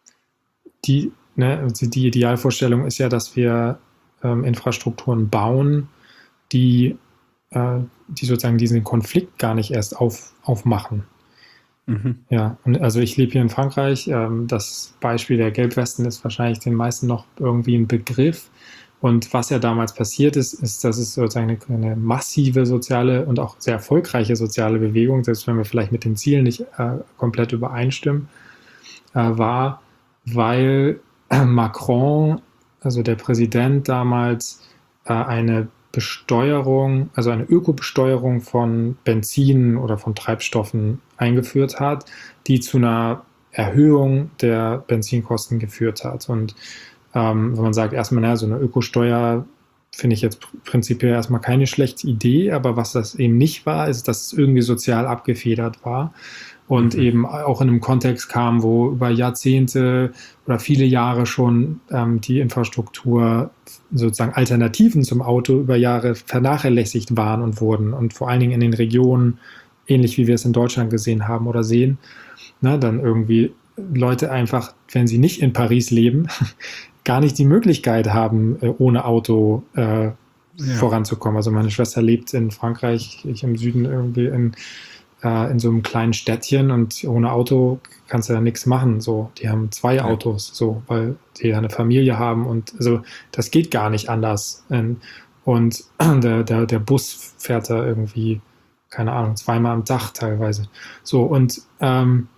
Die, ne, die Idealvorstellung ist ja, dass wir ähm, Infrastrukturen bauen, die, äh, die sozusagen diesen Konflikt gar nicht erst auf, aufmachen. Mhm. Ja, und also ich lebe hier in Frankreich. Ähm, das Beispiel der Gelbwesten ist wahrscheinlich den meisten noch irgendwie ein Begriff. Und was ja damals passiert ist, ist, dass es sozusagen eine, eine massive soziale und auch sehr erfolgreiche soziale Bewegung, selbst wenn wir vielleicht mit den Zielen nicht äh, komplett übereinstimmen, äh, war, weil Macron, also der Präsident damals, äh, eine Besteuerung, also eine Ökobesteuerung von Benzin oder von Treibstoffen eingeführt hat, die zu einer Erhöhung der Benzinkosten geführt hat. Und ähm, wenn man sagt, erstmal, na, so eine Ökosteuer finde ich jetzt prinzipiell erstmal keine schlechte Idee, aber was das eben nicht war, ist, dass es irgendwie sozial abgefedert war. Und mhm. eben auch in einem Kontext kam, wo über Jahrzehnte oder viele Jahre schon ähm, die Infrastruktur, sozusagen Alternativen zum Auto über Jahre vernachlässigt waren und wurden. Und vor allen Dingen in den Regionen, ähnlich wie wir es in Deutschland gesehen haben oder sehen, ne, dann irgendwie Leute einfach, wenn sie nicht in Paris leben, gar nicht die Möglichkeit haben, äh, ohne Auto äh, ja. voranzukommen. Also meine Schwester lebt in Frankreich, ich im Süden irgendwie in in so einem kleinen Städtchen und ohne Auto kannst du da nichts machen. So, die haben zwei ja. Autos, so, weil die eine Familie haben und also das geht gar nicht anders. Und der, der, der Bus fährt da irgendwie, keine Ahnung, zweimal am Tag teilweise. So, und ähm,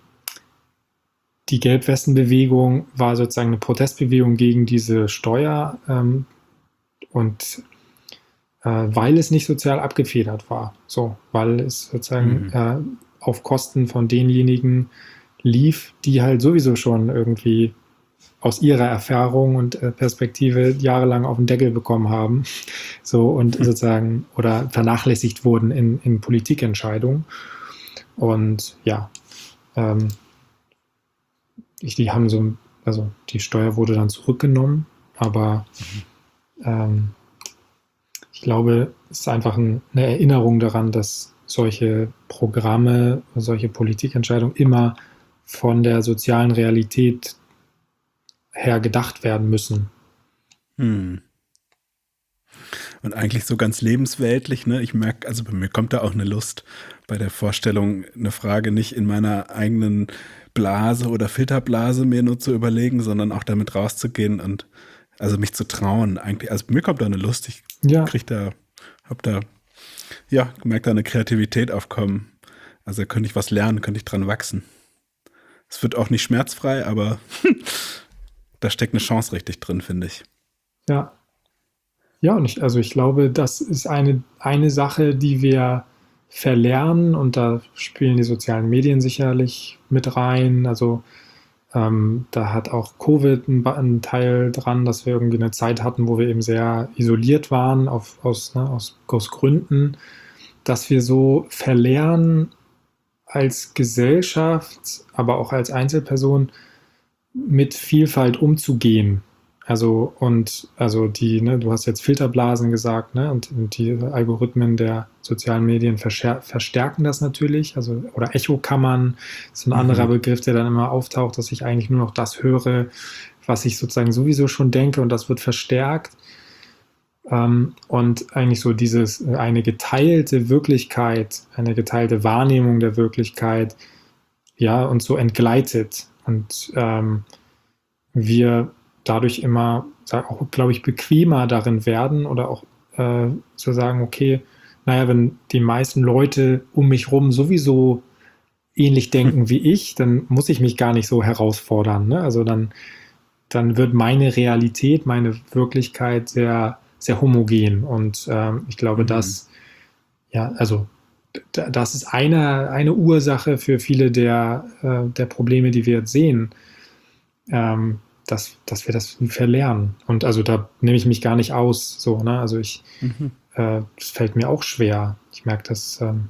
die Gelbwestenbewegung war sozusagen eine Protestbewegung gegen diese Steuer ähm, und weil es nicht sozial abgefedert war. So, weil es sozusagen mhm. äh, auf Kosten von denjenigen lief, die halt sowieso schon irgendwie aus ihrer Erfahrung und äh, Perspektive jahrelang auf den Deckel bekommen haben. So und mhm. sozusagen oder vernachlässigt wurden in, in Politikentscheidungen. Und ja, ähm, die haben so, also die Steuer wurde dann zurückgenommen, aber mhm. ähm, glaube, es ist einfach ein, eine Erinnerung daran, dass solche Programme, solche Politikentscheidungen immer von der sozialen Realität her gedacht werden müssen. Hm. Und eigentlich so ganz lebensweltlich, ne? Ich merke, also bei mir kommt da auch eine Lust bei der Vorstellung, eine Frage nicht in meiner eigenen Blase oder Filterblase mir nur zu überlegen, sondern auch damit rauszugehen und also mich zu trauen. Eigentlich, also mir kommt da eine Lust. Ich Ja. krieg da, hab da, ja, gemerkt, da eine Kreativität aufkommen. Also da könnte ich was lernen, könnte ich dran wachsen. Es wird auch nicht schmerzfrei, aber da steckt eine Chance richtig drin, finde ich. Ja. Ja, und ich, also ich glaube, das ist eine, eine Sache, die wir verlernen, und da spielen die sozialen Medien sicherlich mit rein. Also ähm, da hat auch Covid einen, einen Teil dran, dass wir irgendwie eine Zeit hatten, wo wir eben sehr isoliert waren auf, aus, ne, aus, aus Gründen, dass wir so verlernen, als Gesellschaft, aber auch als Einzelperson mit Vielfalt umzugehen. Also, und also die, ne, du hast jetzt Filterblasen gesagt, ne, und, und die Algorithmen der sozialen Medien verscher- verstärken das natürlich, also, oder Echokammern ist ein anderer Mhm. Begriff, der dann immer auftaucht, dass ich eigentlich nur noch das höre, was ich sozusagen sowieso schon denke, und das wird verstärkt. Ähm, und eigentlich so dieses, eine geteilte Wirklichkeit, eine geteilte Wahrnehmung der Wirklichkeit, ja, und so entgleitet. Und ähm, wir dadurch immer, auch, glaube ich, bequemer darin werden, oder auch äh, zu sagen, okay, naja, wenn die meisten Leute um mich rum sowieso ähnlich denken wie ich, dann muss ich mich gar nicht so herausfordern. Ne? Also dann, dann wird meine Realität, meine Wirklichkeit sehr, sehr homogen. Und ähm, ich glaube, Mhm. dass, ja, also d- das ist eine, eine Ursache für viele der, äh, der Probleme, die wir jetzt sehen. Ähm, dass, dass wir das verlernen. Und also da nehme ich mich gar nicht aus. So, ne? Also ich, Mhm. äh, das fällt mir auch schwer. Ich merke das, ähm,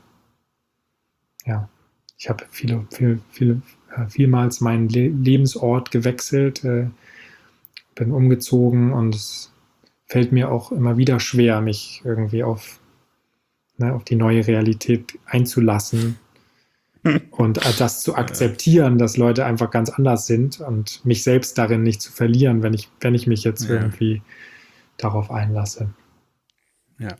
ja, ich habe viele, viel, viel, äh, vielmals meinen Le- Lebensort gewechselt, äh, bin umgezogen, und es fällt mir auch immer wieder schwer, mich irgendwie auf, ne, auf die neue Realität einzulassen. Und das zu akzeptieren, dass Leute einfach ganz anders sind, und mich selbst darin nicht zu verlieren, wenn ich, wenn ich mich jetzt Ja. irgendwie darauf einlasse. Ja.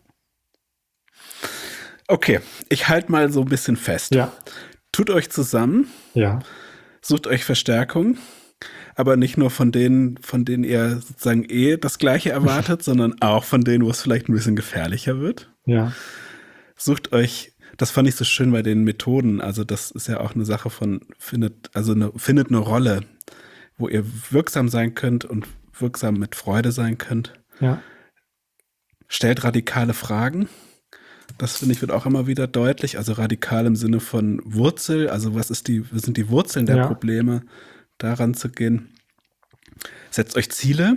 Okay, ich halte mal so ein bisschen fest. Ja, Tut euch zusammen, ja, sucht euch Verstärkung, aber nicht nur von denen, von denen ihr sozusagen eh das Gleiche erwartet, sondern auch von denen, wo es vielleicht ein bisschen gefährlicher wird. ja, Sucht euch, das fand ich so schön bei den Methoden, also das ist ja auch eine Sache von, findet, also eine, findet eine Rolle, wo ihr wirksam sein könnt und wirksam mit Freude sein könnt. ja, Stellt radikale Fragen. Das, finde ich, wird auch immer wieder deutlich. Also radikal im Sinne von Wurzel. Also was ist die, was sind die Wurzeln der ja, Probleme, daran zu gehen. Setzt euch Ziele.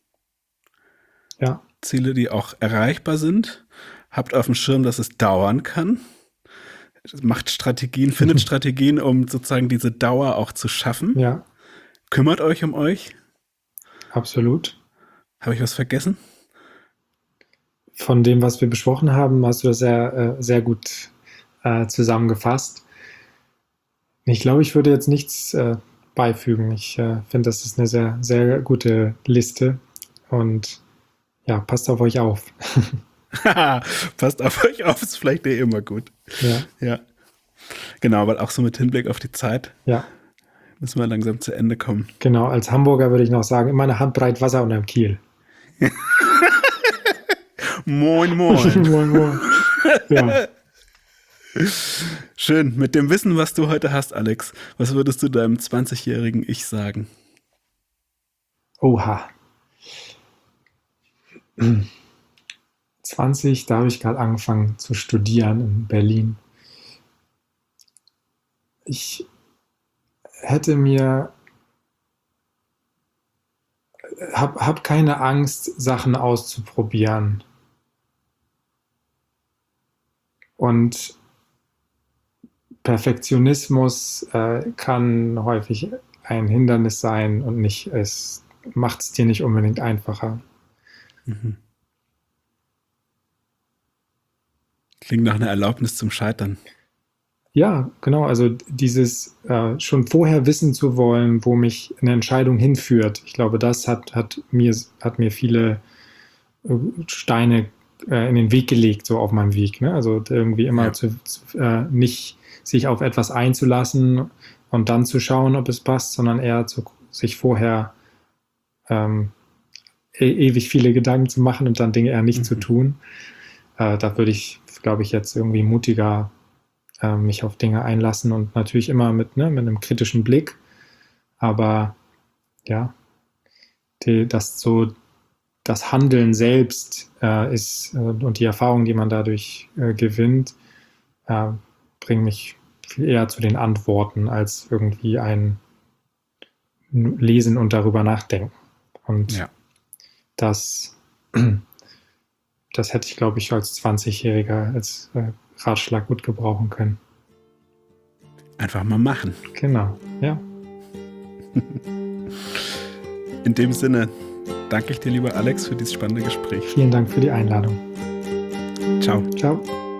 ja, Ziele, die auch erreichbar sind. Habt auf dem Schirm, dass es dauern kann. Macht Strategien, findet Strategien, um sozusagen diese Dauer auch zu schaffen. ja, Kümmert euch um euch. absolut. Habe ich was vergessen? Von dem, was wir besprochen haben, hast du das sehr, äh, sehr gut äh, zusammengefasst. Ich glaube, ich würde jetzt nichts äh, beifügen. Ich äh, finde, das ist eine sehr, sehr gute Liste. Und ja, passt auf euch auf. Passt auf euch auf, ist vielleicht eh immer gut. Ja, Ja. Genau, weil auch so mit Hinblick auf die Zeit ja, müssen wir langsam zu Ende kommen. genau. Als Hamburger würde ich noch sagen, immer eine Handbreit Wasser unterm Kiel. Moin, moin. Moin, moin. Ja. Schön. Mit dem Wissen, was du heute hast, Alex, was würdest du deinem zwanzigjährigen Ich sagen? Oha. zwanzig, da habe ich gerade angefangen zu studieren in Berlin. Ich hätte mir, hab, hab keine Angst, Sachen auszuprobieren. Und Perfektionismus äh, kann häufig ein Hindernis sein, und nicht, es macht es dir nicht unbedingt einfacher. Mhm. Klingt nach einer Erlaubnis zum Scheitern. Ja, genau. Also dieses äh, schon vorher wissen zu wollen, wo mich eine Entscheidung hinführt. Ich glaube, das hat, hat, mir, hat mir viele äh, Steine äh, in den Weg gelegt, so auf meinem Weg. Ne? Also irgendwie immer Ja. zu, zu, äh, nicht sich auf etwas einzulassen und dann zu schauen, ob es passt, sondern eher zu, sich vorher ähm, e ewig viele Gedanken zu machen und dann Dinge eher nicht Mhm. zu tun. Äh, da würde ich, glaube ich, jetzt irgendwie mutiger äh, mich auf Dinge einlassen und natürlich immer mit, ne, mit einem kritischen Blick. Aber ja, die, das so das Handeln selbst äh, ist äh, und die Erfahrung, die man dadurch äh, gewinnt, äh, bringen mich viel eher zu den Antworten als irgendwie ein Lesen und darüber nachdenken. Und Ja. das, das hätte ich, glaube ich, als zwanzigjähriger als äh, Ratschlag gut gebrauchen können. Einfach mal machen. Genau, ja. In dem Sinne danke ich dir, lieber Alex, für dieses spannende Gespräch. Vielen Dank für die Einladung. Ciao. Ciao.